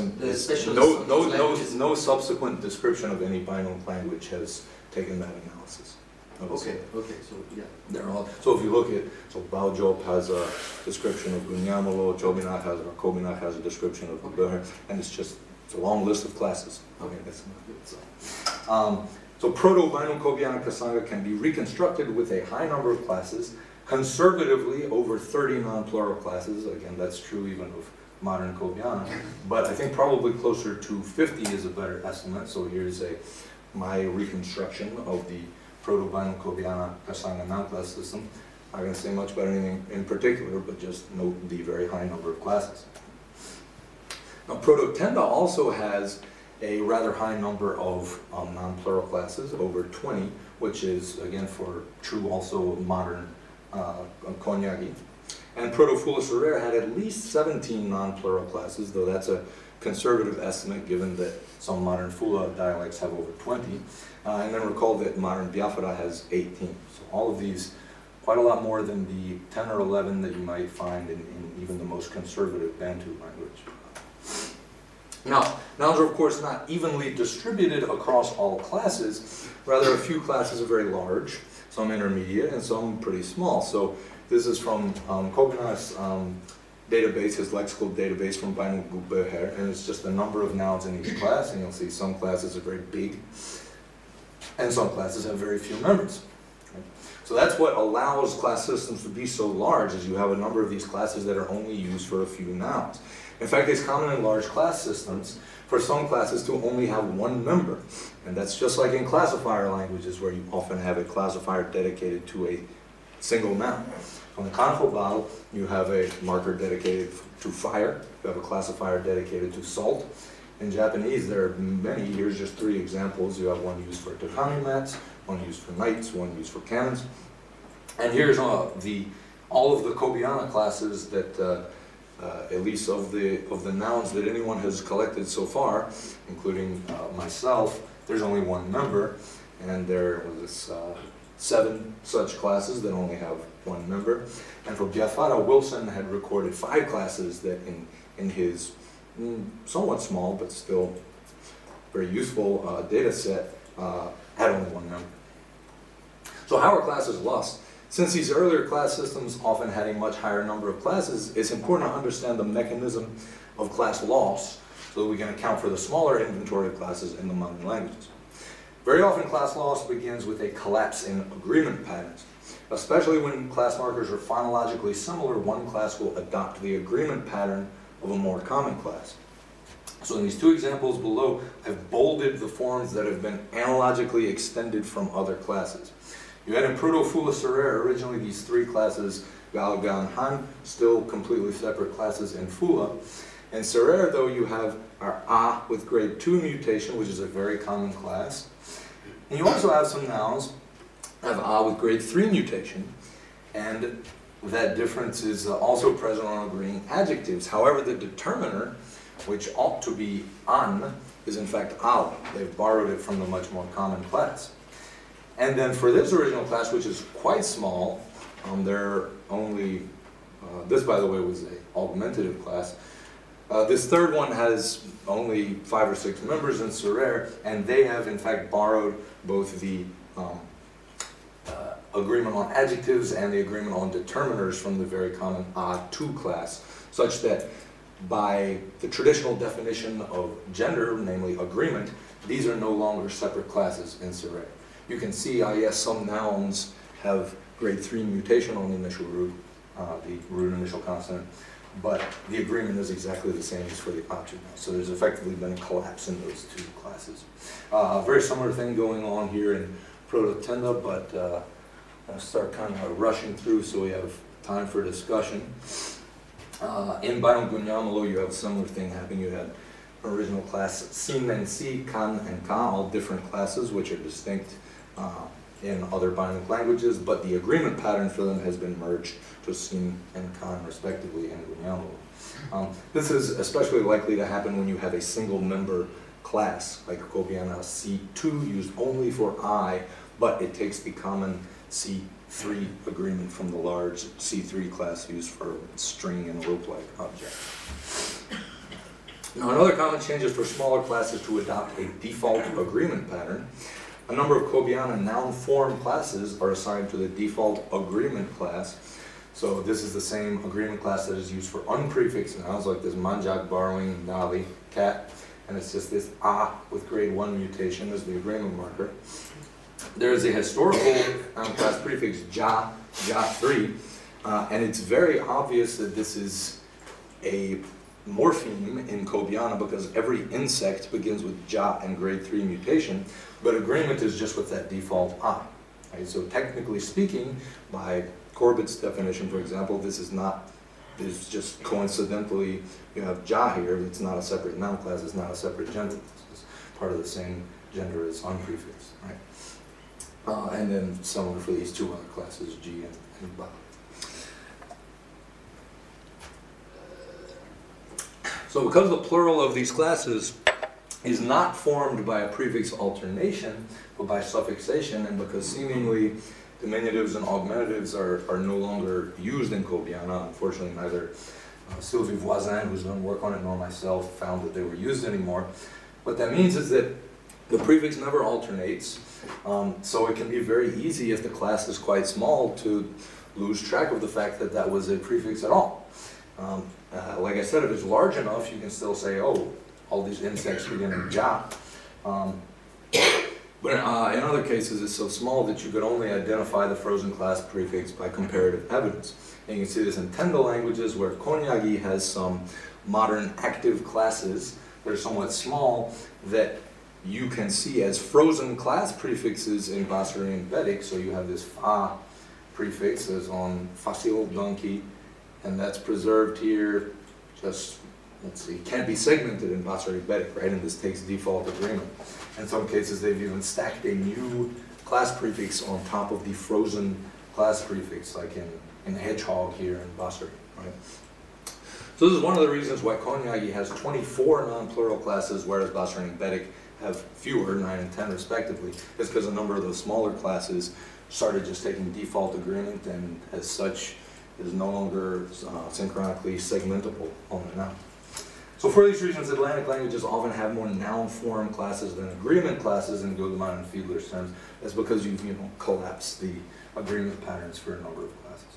no subsequent description of any Bainun language has taken that analysis. Okay, so yeah. They're all, so if you look at, so Baojop has a description of Gunyamolo, Jobinat has, or Kobinat has a description of Gubahar, and it's a long list of classes. Okay, that's not good. So Proto-Bainun Kobiana Kasanga can be reconstructed with a high number of classes, conservatively over 30 non-plural classes. Again, that's true even of modern Kobiana, but I think probably closer to 50 is a better estimate. So here's my reconstruction of the Proto-Bainun Kobiana Kasanga noun class system. I'm not going to say much about anything in particular, but just note the very high number of classes. Now, Proto-Tenda also has a rather high number of non-plural classes, over 20, which is, again, for true also modern Konyagi. And Proto-Fula-Serer had at least 17 non-plural classes, though that's a conservative estimate given that some modern Fula dialects have over 20. And then recall that modern Biafra has 18. So all of these, quite a lot more than the 10 or 11 that you might find in even the most conservative Bantu language. Now, nouns are of course not evenly distributed across all classes. Rather, a few classes are very large, some intermediate, and some pretty small. So this is from Kobinat's database, his lexical database from Bainun Gubahar, and it's just the number of nouns in each class, and you'll see some classes are very big, and some classes have very few members. So that's what allows class systems to be so large, is you have a number of these classes that are only used for a few nouns. In fact, it's common in large class systems for some classes to only have one member. And that's just like in classifier languages, where you often have a classifier dedicated to a single noun. On the Kanfobal, you have a marker dedicated to fire. You have a classifier dedicated to salt. In Japanese, there are many. Here's just 3 examples. You have one used for tatami mats, one used for knights, one used for cannons. And here's all of the Kobiana classes that, at least of the nouns that anyone has collected so far, including myself, there's only 1 member, and there was 7 such classes that only have 1 member. And for Biafara, Wilson had recorded 5 classes that in his somewhat small but still very useful data set had only 1 member. So how are classes lost? Since these earlier class systems often had a much higher number of classes, it's important to understand the mechanism of class loss so that we can account for the smaller inventory of classes in the modern languages. Very often class loss begins with a collapse in agreement patterns. Especially when class markers are phonologically similar, one class will adopt the agreement pattern of a more common class. So in these 2 examples below, I've bolded the forms that have been analogically extended from other classes. You had in Proto-Fula Serer originally these 3 classes, Gal, Ga, and Han, still completely separate classes in Fula. In Serer, though, you have our A with grade 2 mutation, which is a very common class. And you also have some nouns that have A with grade 3 mutation, and that difference is also present on agreeing adjectives. However, the determiner, which ought to be an, is in fact al. They've borrowed it from the much more common class. And then for this original class, which is quite small, there are only, this by the way was an augmentative class. This 3rd one has only 5 or 6 members in Serer, and they have in fact borrowed both the agreement on adjectives and the agreement on determiners from the very common A2 class, such that by the traditional definition of gender, namely agreement, these are no longer separate classes in Serer. You can see, yes, some nouns have grade 3 mutation on the initial root, the root initial consonant, but the agreement is exactly the same as for the object. So there's effectively been a collapse in those 2 classes. A very similar thing going on here in Proto-Tenda, but I'll start kind of rushing through so we have time for discussion. In Bayon-Gunyamalo, you have a similar thing happening. You had an original class Sin and Si, Kan and Ka, all different classes which are distinct in other Bionic languages, but the agreement pattern for them has been merged to Sin and Kan respectively in Gunyamalo. This is especially likely to happen when you have a single member class, like Kobiana C2 used only for I, but it takes the common C3 agreement from the large C3 class used for string and rope-like objects. Now, another common change is for smaller classes to adopt a default agreement pattern. A number of Kobiana noun form classes are assigned to the default agreement class. So this is the same agreement class that is used for unprefixed nouns like this manjak, borrowing, nali, cat, and it's just this a with grade 1 mutation as the agreement marker. There is a historical noun class prefix ja, ja3, and it's very obvious that this is a morpheme in Kobiana because every insect begins with ja and grade 3 mutation, but agreement is just with that default a. Right? So technically speaking, by Corbett's definition, for example, this is just coincidentally, you have ja here, it's not a separate noun class, it's not a separate gender, it's part of the same gender as unprefixed, right? And then similar for these 2 other classes, G and Ba. So because the plural of these classes is not formed by a prefix alternation, but by suffixation, and because seemingly diminutives and augmentatives are no longer used in Kobiana, unfortunately neither Sylvie Voisin, who's done work on it, nor myself found that they were used anymore. What that means is that the prefix never alternates, so it can be very easy if the class is quite small to lose track of the fact that that was a prefix at all. Like I said, if it's large enough, you can still say, oh, all these insects begin in ja. But in other cases, it's so small that you could only identify the frozen class prefix by comparative evidence. And you can see this in Tenda languages where Konyagi has some modern active classes that are somewhat small that you can see as frozen class prefixes in Basari and Vedic. So you have this fa prefix as on facile, donkey, and that's preserved here. Just, let's see, can't be segmented in Basari-Bedic, right? And this takes default agreement. In some cases, they've even stacked a new class prefix on top of the frozen class prefix, like in Hedgehog here in Basari, right? So this is one of the reasons why Konyagi has 24 non-plural classes, whereas Basari and Bedic have fewer, 9 and 10 respectively. It's because a number of those smaller classes started just taking default agreement, and as such is no longer synchronically segmentable on the noun. So for these reasons, Atlantic languages often have more noun form classes than agreement classes in Goldman and Fiedler's terms. That's because you've collapsed the agreement patterns for a number of classes.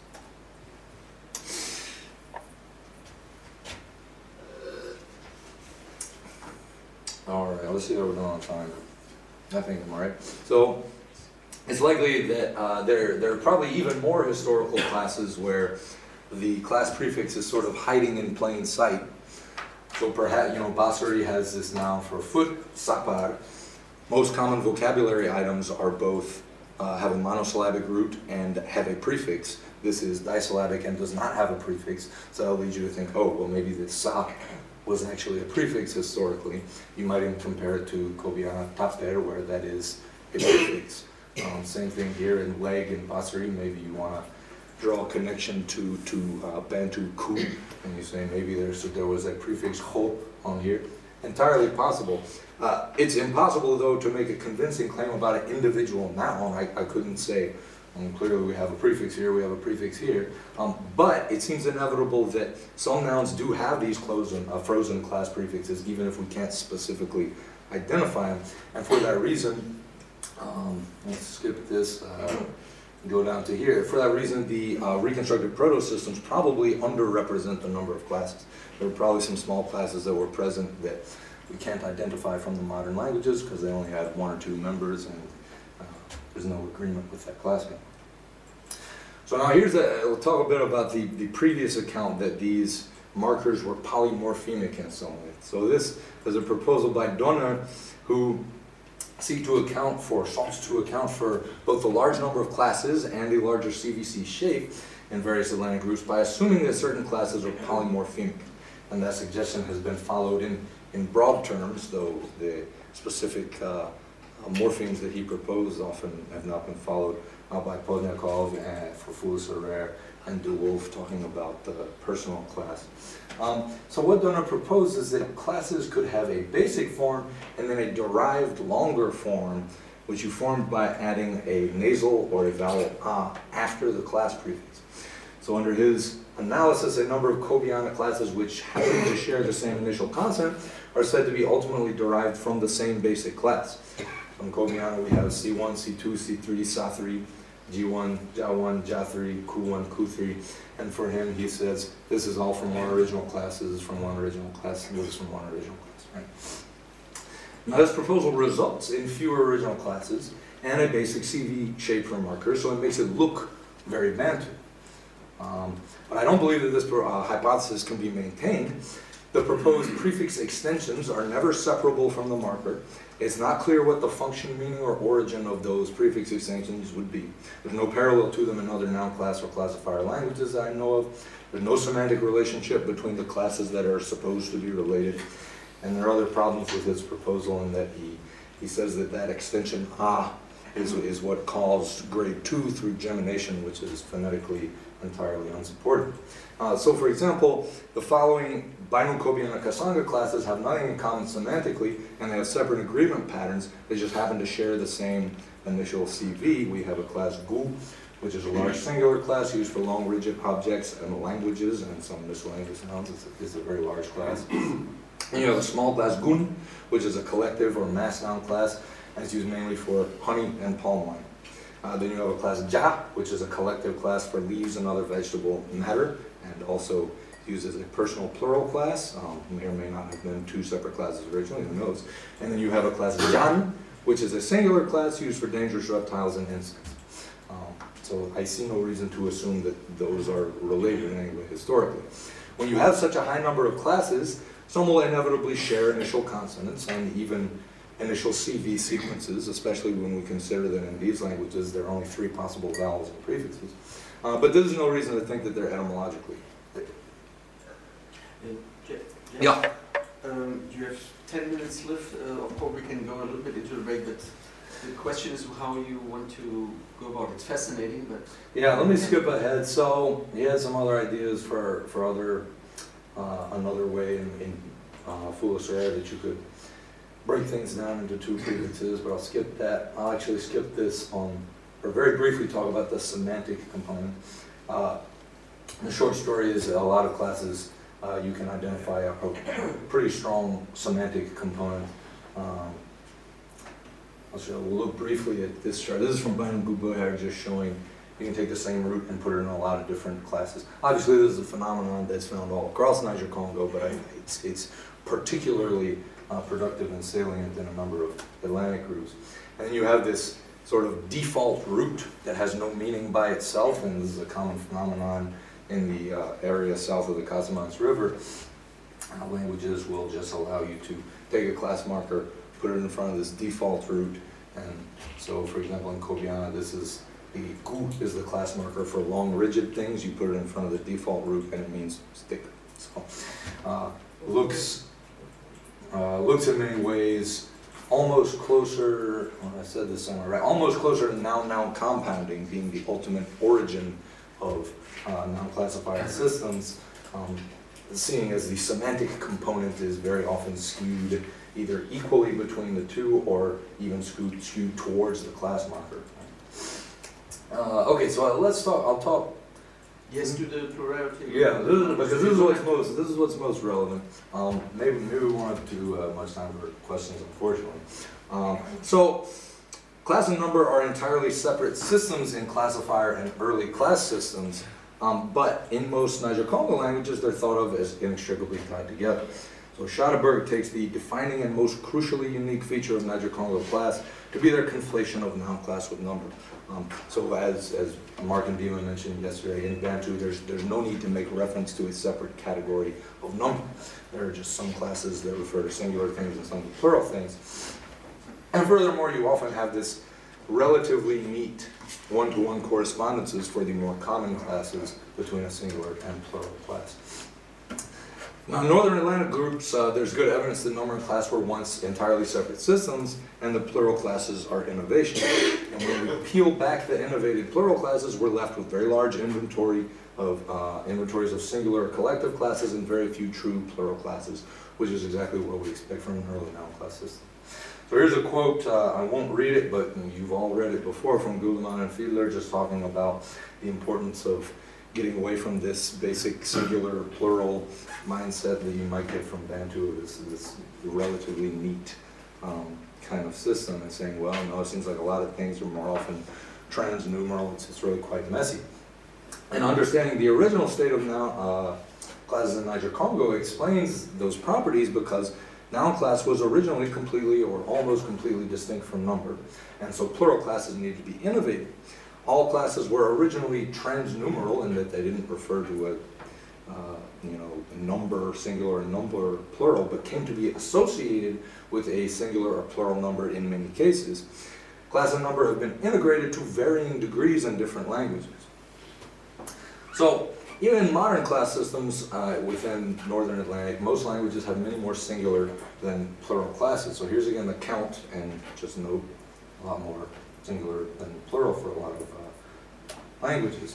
All right, let's see how we're doing on time. I think I'm all right. So it's likely that there are probably even more historical classes where the class prefix is sort of hiding in plain sight. So perhaps, Basari has this noun for foot, sapar. Most common vocabulary items are both, have a monosyllabic root and have a prefix. This is disyllabic and does not have a prefix, so that'll lead you to think, oh, well, maybe the sa was actually a prefix historically. You might even compare it to Kobiana taper, where that is a prefix. Same thing here in leg and Basari. Maybe you want to draw a connection to Bantu ku, and you say maybe there was a prefix ho on here. Entirely possible. It's impossible, though, to make a convincing claim about an individual noun. I couldn't say, clearly we have a prefix here, we have a prefix here, but it seems inevitable that some nouns do have these frozen class prefixes, even if we can't specifically identify them. And for that reason, let's skip this, go down to here. For that reason, the reconstructed proto-systems probably underrepresent the number of classes. There were probably some small classes that were present that we can't identify from the modern languages because they only had 1 or 2 members, and there's no agreement with that class name. So now we'll talk a bit about the previous account that these markers were polymorphemic in some way. So this is a proposal by Donner, who sought to account for both the large number of classes and a larger CVC shape in various Atlantic groups by assuming that certain classes are polymorphemic. And that suggestion has been followed in broad terms, though the specific morphemes that he proposed often have not been followed by Podnyakov and for Foulis-Herrera and de Wolf, talking about the personal class. So what Donner proposed is that classes could have a basic form and then a derived longer form, which you formed by adding a nasal or a vowel a after the class prefix. So under his analysis, a number of Kobiana classes which happen to share the same initial consonant are said to be ultimately derived from the same basic class. In Kobiana we have C1, C2, C3, Sa3, G1, Ja1, Ja3, Ku1, Ku3, and for him he says this is all from one original class, this is from one original class, and this is from one original class. Right? Now this proposal results in fewer original classes and a basic CV shape for markers, so it makes it look very Bantu. But I don't believe that this hypothesis can be maintained. The proposed prefix extensions are never separable from the marker. It's not clear what the function, meaning, or origin of those prefix extensions would be. There's no parallel to them in other noun class or classifier languages that I know of. There's no semantic relationship between the classes that are supposed to be related. And there are other problems with his proposal in that he says that extension a is what caused grade 2 through gemination, which is phonetically entirely unsupported. So for example, the following Bainu, Kobiana, and Kasanga classes have nothing in common semantically, and they have separate agreement patterns. They just happen to share the same initial CV. We have a class Gu, which is a large singular class used for long rigid objects and languages and some miscellaneous nouns. It's a very large class. And you have a small class Gun, which is a collective or mass noun class, and it's used mainly for honey and palm wine. Then you have a class Ja, which is a collective class for leaves and other vegetable matter, and also used as a personal plural class. May or may not have been 2 separate classes originally, who knows. And then you have a class Jan, which is a singular class used for dangerous reptiles and insects. So I see no reason to assume that those are related in any way historically. When you have such a high number of classes, some will inevitably share initial consonants, and even initial CV sequences, especially when we consider that in these languages there are only 3 possible vowels and prefixes. But there's no reason to think that they're etymologically. Yeah. You have 10 minutes left. Of course, we can go a little bit into the break, but the question is how you want to go about it. It's fascinating, but... Yeah, let me skip ahead. So he had some other ideas for other, another way in Foucault-Serre that you could break things down into 2 prefixes, but I'll skip that. I'll actually skip this or very briefly talk about the semantic component. The short story is a lot of classes you can identify a pretty strong semantic component. We'll look briefly at this chart. This is from Bynum Goubeher, just showing you can take the same root and put it in a lot of different classes. Obviously, this is a phenomenon that's found all across Niger-Congo, but it's particularly productive and salient in a number of Atlantic groups. And then you have this sort of default root that has no meaning by itself, and this is a common phenomenon in the area south of the Casamance River. Languages will just allow you to take a class marker, put it in front of this default root, and so for example in Kobiana this is the gu is the class marker for long rigid things. You put it in front of the default root and it means stick. So looks in many ways almost closer, I said this somewhere, right? Almost closer to noun-noun compounding being the ultimate origin of non-classified systems, seeing as the semantic component is very often skewed either equally between the two or even skewed towards the class marker. Okay, so let's talk. I'll talk. Yes, to the plurality. Yeah, because this is what's most relevant. Maybe we won't have to do much time for questions, unfortunately. So, class and number are entirely separate systems in classifier and early class systems, but in most Niger-Congo languages, they're thought of as inextricably tied together. So Schadeberg takes the defining and most crucially unique feature of Niger-Congo class to be their conflation of noun class with number. So as Mark and Dima mentioned yesterday, in Bantu, there's no need to make reference to a separate category of number. There are just some classes that refer to singular things and some to plural things. And furthermore, you often have this relatively neat one-to-one correspondences for the more common classes between a singular and plural class. Now, in Northern Atlantic groups, there's good evidence that number and class were once entirely separate systems, and the plural classes are innovations. And when we peel back the innovated plural classes, we're left with very large inventories of singular or collective classes and very few true plural classes, which is exactly what we expect from an early noun class system. So here's a quote, I won't read it, but you've all read it before, from Guleman and Fiedler, just talking about the importance of getting away from this basic singular plural mindset that you might get from Bantu, this relatively neat kind of system, and saying, well, no, it seems like a lot of things are more often transnumeral, it's really quite messy. And understanding the original state of noun classes in Niger-Congo explains those properties, because noun class was originally completely or almost completely distinct from number, and so plural classes needed to be innovated. All classes were originally transnumeral in that they didn't refer to a number singular and number plural, but came to be associated with a singular or plural number in many cases. Class and number have been integrated to varying degrees in different languages. So, even in modern class systems within Northern Atlantic, most languages have many more singular than plural classes. So here's again the count, and just note a lot more singular than plural for a lot of languages.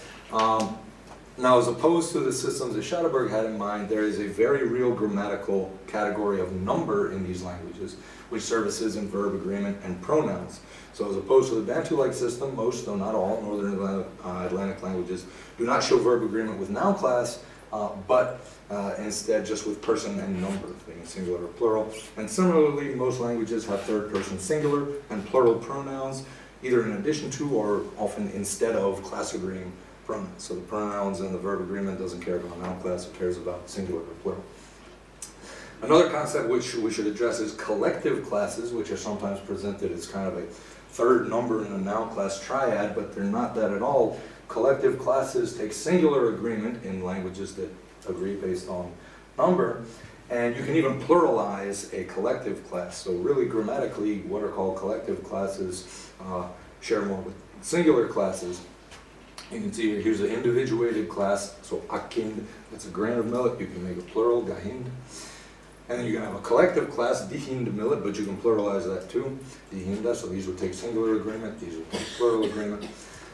Now, as opposed to the systems that Schadeberg had in mind, there is a very real grammatical category of number in these languages, which services in verb agreement and pronouns. So as opposed to the Bantu-like system, most, though not all, Northern Atlantic languages do not show verb agreement with noun class, but instead just with person and number, being singular or plural. And similarly, most languages have third person singular and plural pronouns, either in addition to or often instead of class agreeing pronouns. So the pronouns and the verb agreement doesn't care about noun class, it cares about singular or plural. Another concept which we should address is collective classes, which are sometimes presented as kind of a third number in a noun class triad, but they're not that at all. Collective classes take singular agreement in languages that agree based on number, And you can even pluralize a collective class. So really grammatically, what are called collective classes share more with singular classes. You can see here's an individuated class, so akind, that's a grain of millet, you can make a plural, gahind. And then you can have a collective class, dihind millet, but you can pluralize that too, dihinda, so these would take singular agreement, these would take plural agreement.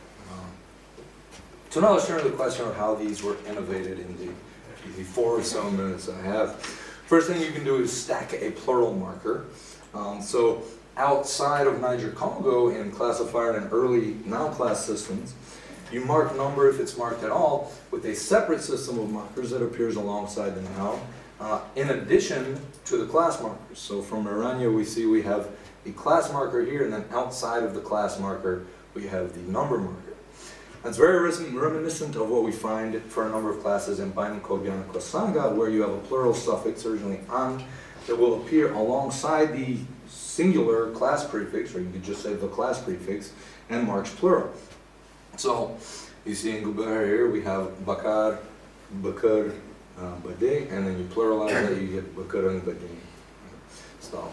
So now let's turn to the question of how these were innovated in the 4 or so minutes I have. First thing you can do is stack a plural marker. So outside of Niger-Congo in classifier and early noun class systems, you mark number, if it's marked at all, with a separate system of markers that appears alongside the noun, in addition to the class markers. So from Aranya we see we have the class marker here, and then outside of the class marker we have the number marker. That's very reminiscent of what we find for a number of classes in Bainu Kobyana Kwasanga, where you have a plural suffix, originally an, that will appear alongside the singular class prefix, or you could just say the class prefix, and marks plural. So you see in Gubar here we have bakar, bakar, bade, and then you pluralize that, you get bakar and bade. So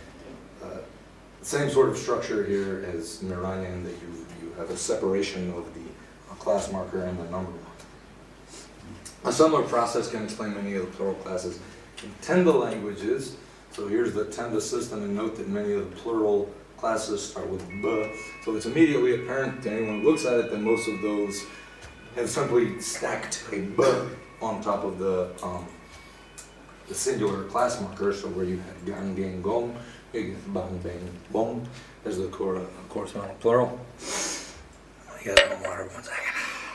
same sort of structure here as in Iranian, that you have a separation of the class marker and the number marker. A similar process can explain many of the plural classes in Tenda languages. So here's the Tenda system, and note that many of the plural classes start with b. So it's immediately apparent to anyone who looks at it that most of those have simply stacked a b on top of the singular class marker. So where you had gang, gang, gong, you get bang, bang, bong. There's the corresponding plural. I got some water, 1 second.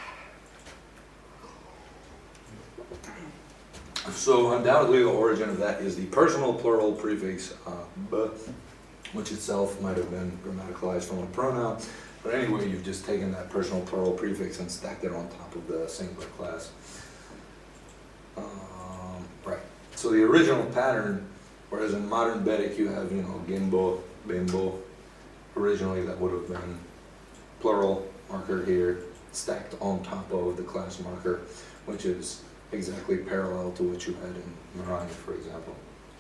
So undoubtedly the origin of that is the personal plural prefix b, which itself might have been grammaticalized from a pronoun. But anyway, you've just taken that personal plural prefix and stacked it on top of the singular class. Right. So the original pattern, whereas in modern Vedic you have, Gimbo, Bimbo, originally that would have been plural marker here, stacked on top of the class marker, which is exactly parallel to what you had in Marani, for example.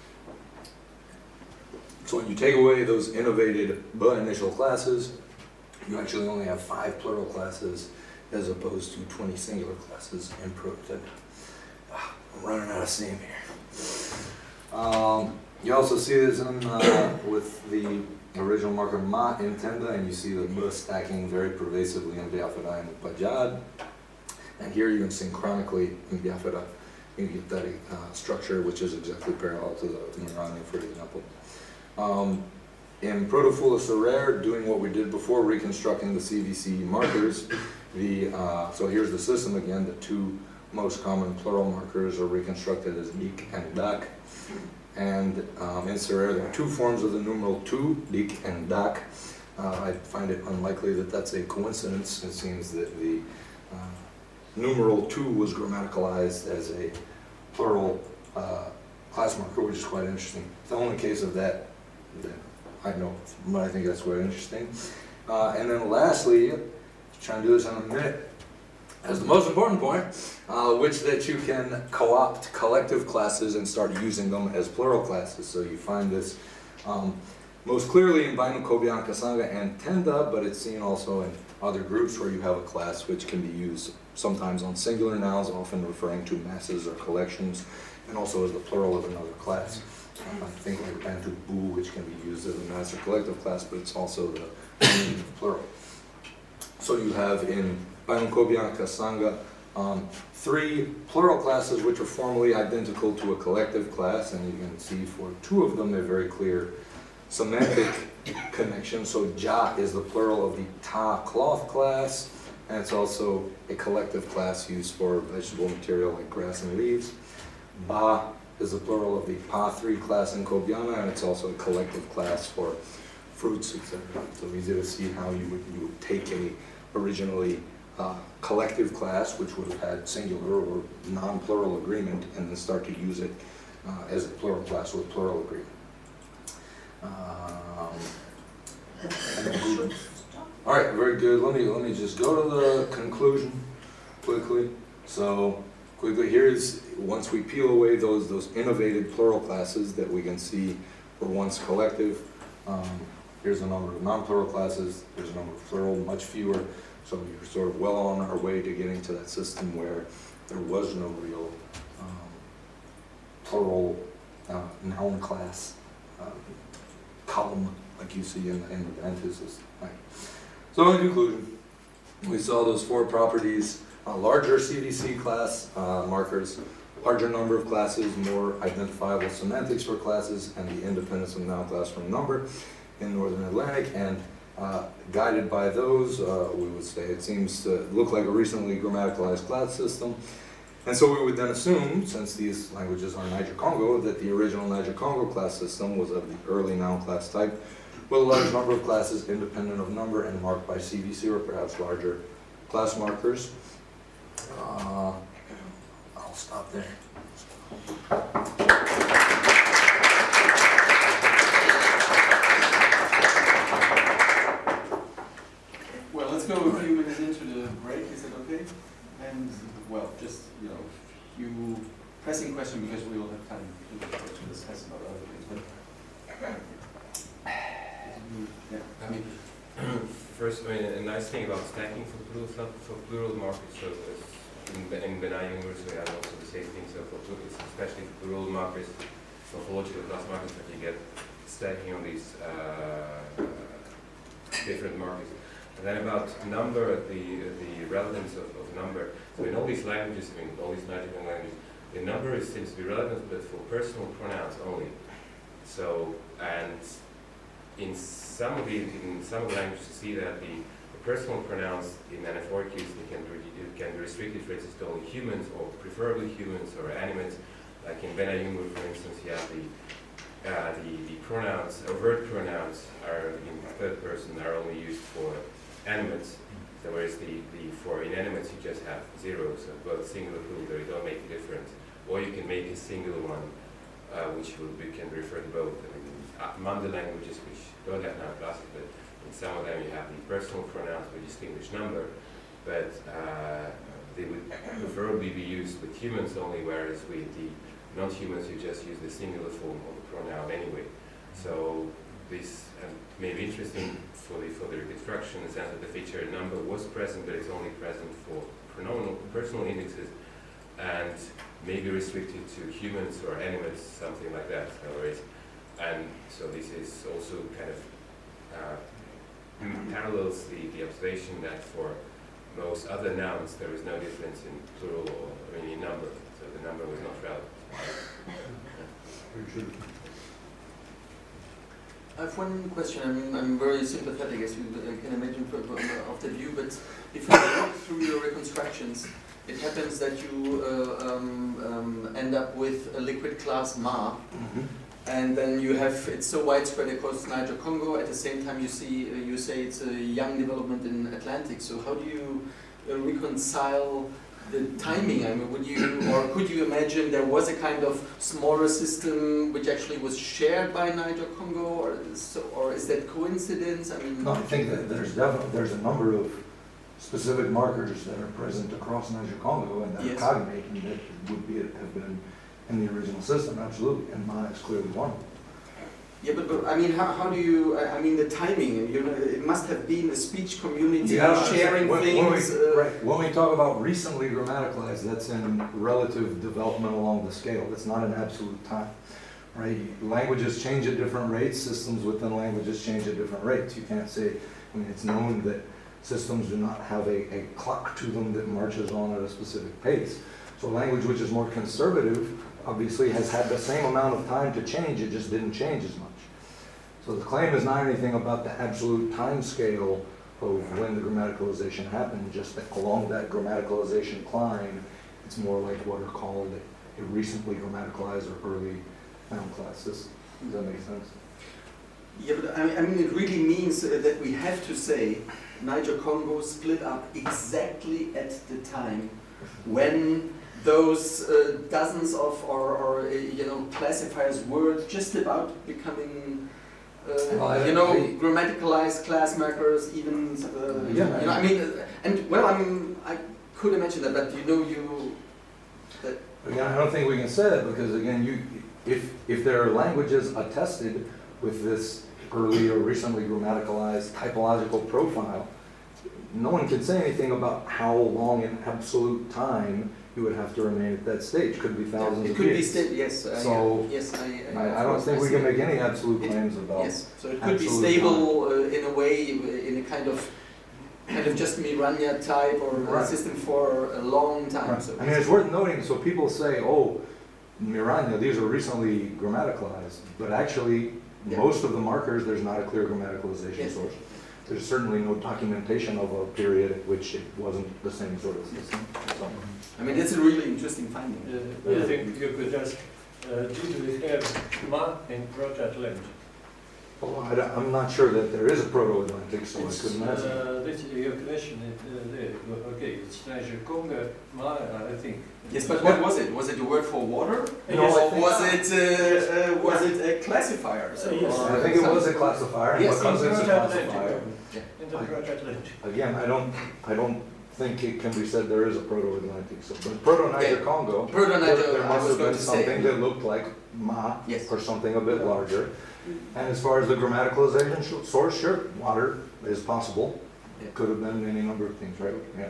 So when you take away those innovated initial classes, you actually only have 5 plural classes as opposed to 20 singular classes in Proto-Tenda. I'm running out of steam here. You also see this with the original marker ma in Tenda, and you see the b stacking very pervasively in Biafra and Bajad. And here you can synchronically in Biafra, you get that structure which is exactly parallel to the Marani, for example. In Proto-Fula Serer, doing what we did before, reconstructing the CVC markers, so here's the system again. The 2 most common plural markers are reconstructed as dik and dak. And in Serer, there are 2 forms of the numeral 2, dik and dak. I find it unlikely that that's a coincidence. It seems that the numeral 2 was grammaticalized as a plural class marker, which is quite interesting. It's the only case of that I know, but I think that's quite interesting. And then lastly, try and do this in a minute, as the most important point, which that you can co-opt collective classes and start using them as plural classes. So you find this most clearly in Bainu Kobyana Kasanga and Tenda, but it's seen also in other groups where you have a class which can be used sometimes on singular nouns, often referring to masses or collections, and also as the plural of another class. I think like Bantu Bu, which can be used as a mass or collective class, but it's also the meaning of plural. So you have in Bainu Kobyana Kasanga 3 plural classes which are formally identical to a collective class, and you can see for 2 of them a very clear semantic connection. So Ja is the plural of the Ta cloth class, and it's also a collective class used for vegetable material like grass and leaves. Ba is the plural of the Pa3 class in Kobyana, and it's also a collective class for fruits, etc. So easy to see how you would take a originally collective class, which would have had singular or non-plural agreement, and then start to use it as a plural class with plural agreement. All right, very good. Let me just go to the conclusion quickly. So quickly, here's, once we peel away those innovated plural classes that we can see were once collective, here's a number of non-plural classes, there's a number of plural, much fewer, so we're sort of well on our way to getting to that system where there was no real plural noun class column like you see in the antithesis. Right. So in conclusion, we saw those 4 properties: a larger CVC class markers, larger number of classes, more identifiable semantics for classes, and the independence of noun class from number in Northern Atlantic. And guided by those, we would say it seems to look like a recently grammaticalized class system. And so we would then assume, since these languages are Niger-Congo, that the original Niger-Congo class system was of the early noun class type, with a large number of classes independent of number and marked by CVC or perhaps larger class markers. I'll stop there. Well, let's go a few minutes into the break. Is it okay? And well, just few pressing question because we will have time to discuss about other things. But yeah, I mean, first, a nice thing about stacking for plural markers. So in Benai University, I also the same thing. So especially for plural markers, morphological class markers, that you get stacking on these different markers. And then about number, the relevance of number. So in all these languages, all these Niger-Congo languages, the number seems to be relevant, but for personal pronouns only. So, and in some of the languages, you see that the personal pronouns in anaphoric use can be restricted, for instance, to only humans, or preferably humans or animates. Like in Benayungu, for instance, you have the pronouns, overt pronouns, are in third person are only used for animates. So whereas for inanimates you just have zero, so both singular plural, they don't make a difference. Or you can make a singular one, which can refer to both. I mean, among the languages which don't have noun classes, but in some of them you have the personal pronouns with distinguished number, but they would preferably be used with humans only, whereas with the non-humans you just use the singular form of the pronoun anyway. So this may be interesting for the reconstruction in the sense that the feature number was present, but it's only present for personal indexes and may be restricted to humans or animates, something like that. And so this is also kind of parallels the observation that for most other nouns there is no difference in plural or in number. So the number was not relevant. I have one question. I'm very sympathetic, as you can imagine, of the view, but if you look through your reconstructions, it happens that you end up with a liquid class Ma, and then you have, it's so widespread across Niger-Congo. At the same time, you say it's a young development in Atlantic. So how do you reconcile the timing? I mean, could you imagine there was a kind of smaller system which actually was shared by Niger-Congo, or is that coincidence? I mean, no, I think that there's a number of specific markers that are present across Niger-Congo and that are cognate and that would have been in the original system, absolutely, and Ma is clearly one. Yeah, but I mean, how do you? I mean, the timing. It must have been a speech community sharing things. Right. When we talk about recently grammaticalized, that's in relative development along the scale. It's not an absolute time, right? Languages change at different rates. Systems within languages change at different rates. You can't say. I mean, it's known that systems do not have a clock to them that marches on at a specific pace. So language which is more conservative obviously has had the same amount of time to change, it just didn't change as much. So the claim is not anything about the absolute time scale of when the grammaticalization happened, just that along that grammaticalization climb, it's more like what are called a recently grammaticalized or early noun class system. Does that make sense? Yeah, but I mean, it really means that we have to say Niger-Congo split up exactly at the time when those dozens of or classifiers were just about becoming grammaticalized class markers, even I mean, and well, I could imagine that, but Again, I don't think we can say that because again, if there are languages attested with this early or recently grammaticalized typological profile, no one can say anything about how long in absolute time you would have to remain at that stage. Could be thousands It of could be years. still, yes. So, yes, I don't think we can make any absolute claims about. Yes, so it could be absolute stable in a way, in a kind of just Miranya type or Right. system for a long time. Right. So I mean, it's worth noting, so people say, oh, Miranya, these are recently grammaticalized, but actually, Yeah. most of the markers, there's not a clear grammaticalization Yes. source. There's certainly no documentation of a period at which it wasn't the same sort of system. So, I mean, it's a really interesting finding. I think you could ask, do we have ma in Proto-Atlantic? well, I'm not sure that there is a Proto-Atlantic, so I couldn't answer. This is your question. Okay, it's Niger Congo, ma, I think. Yes, but what was it? Was it a word for water? No, I Or think- was it a classifier? So, Yes. or I think it was a classifier, and Yes, because it's a Proto-Atlantic. classifier, In the Proto-Atlantic. again, I don't think it can be said there is a Proto-Atlantic. So, but Proto-Niger Yeah. Congo, Proto-Niger, there I must was have going been to something say. that looked like ma, Yes. or something a bit larger. And as far as the grammaticalization source, sure, water is possible. Yeah. Could have been any number of things, right? Yeah.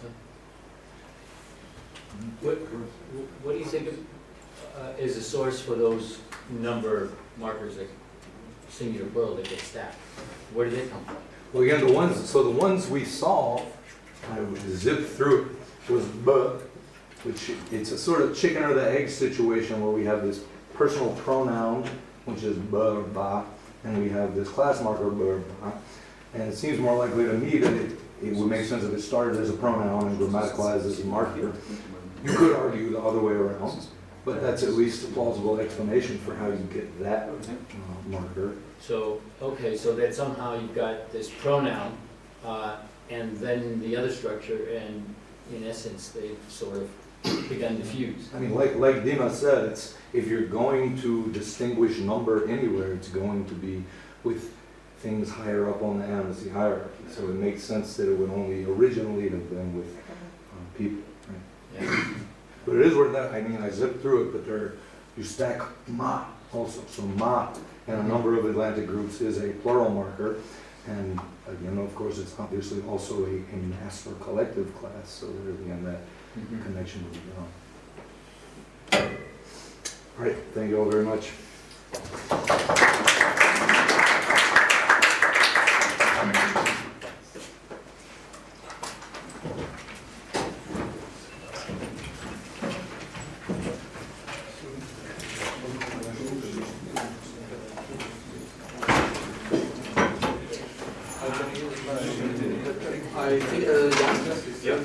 What do you think is the source for those number markers, like singular plural, that get stacked? Where do they come from? Well, again, the ones we saw, I zipped through it, was b, which it's a sort of chicken or the egg situation where we have this personal pronoun, which is b or ba, and we have this class marker b or ba. And it seems more likely to me that it would make sense if it started as a pronoun and grammaticalized as a marker. You could argue the other way around, but that's at least a plausible explanation for how you get that marker. So, okay, so that somehow you've got this pronoun, and then the other structure, and in essence, they've sort of begun to fuse. I mean, like Dima said, it's, if you're going to distinguish number anywhere, it's going to be with things higher up on the Amnesty hierarchy. So it makes sense that it would only originally have been with people. Right? Yeah. But it is worth that. I mean, I zipped through it, but you stack ma also. So ma in a number of Atlantic groups is a plural marker. And again, of course, it's obviously also a mass or collective class. So there again, that connection would be gone. All right, thank you all very much. I think, yeah.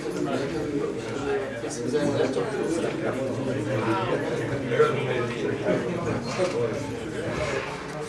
Present that.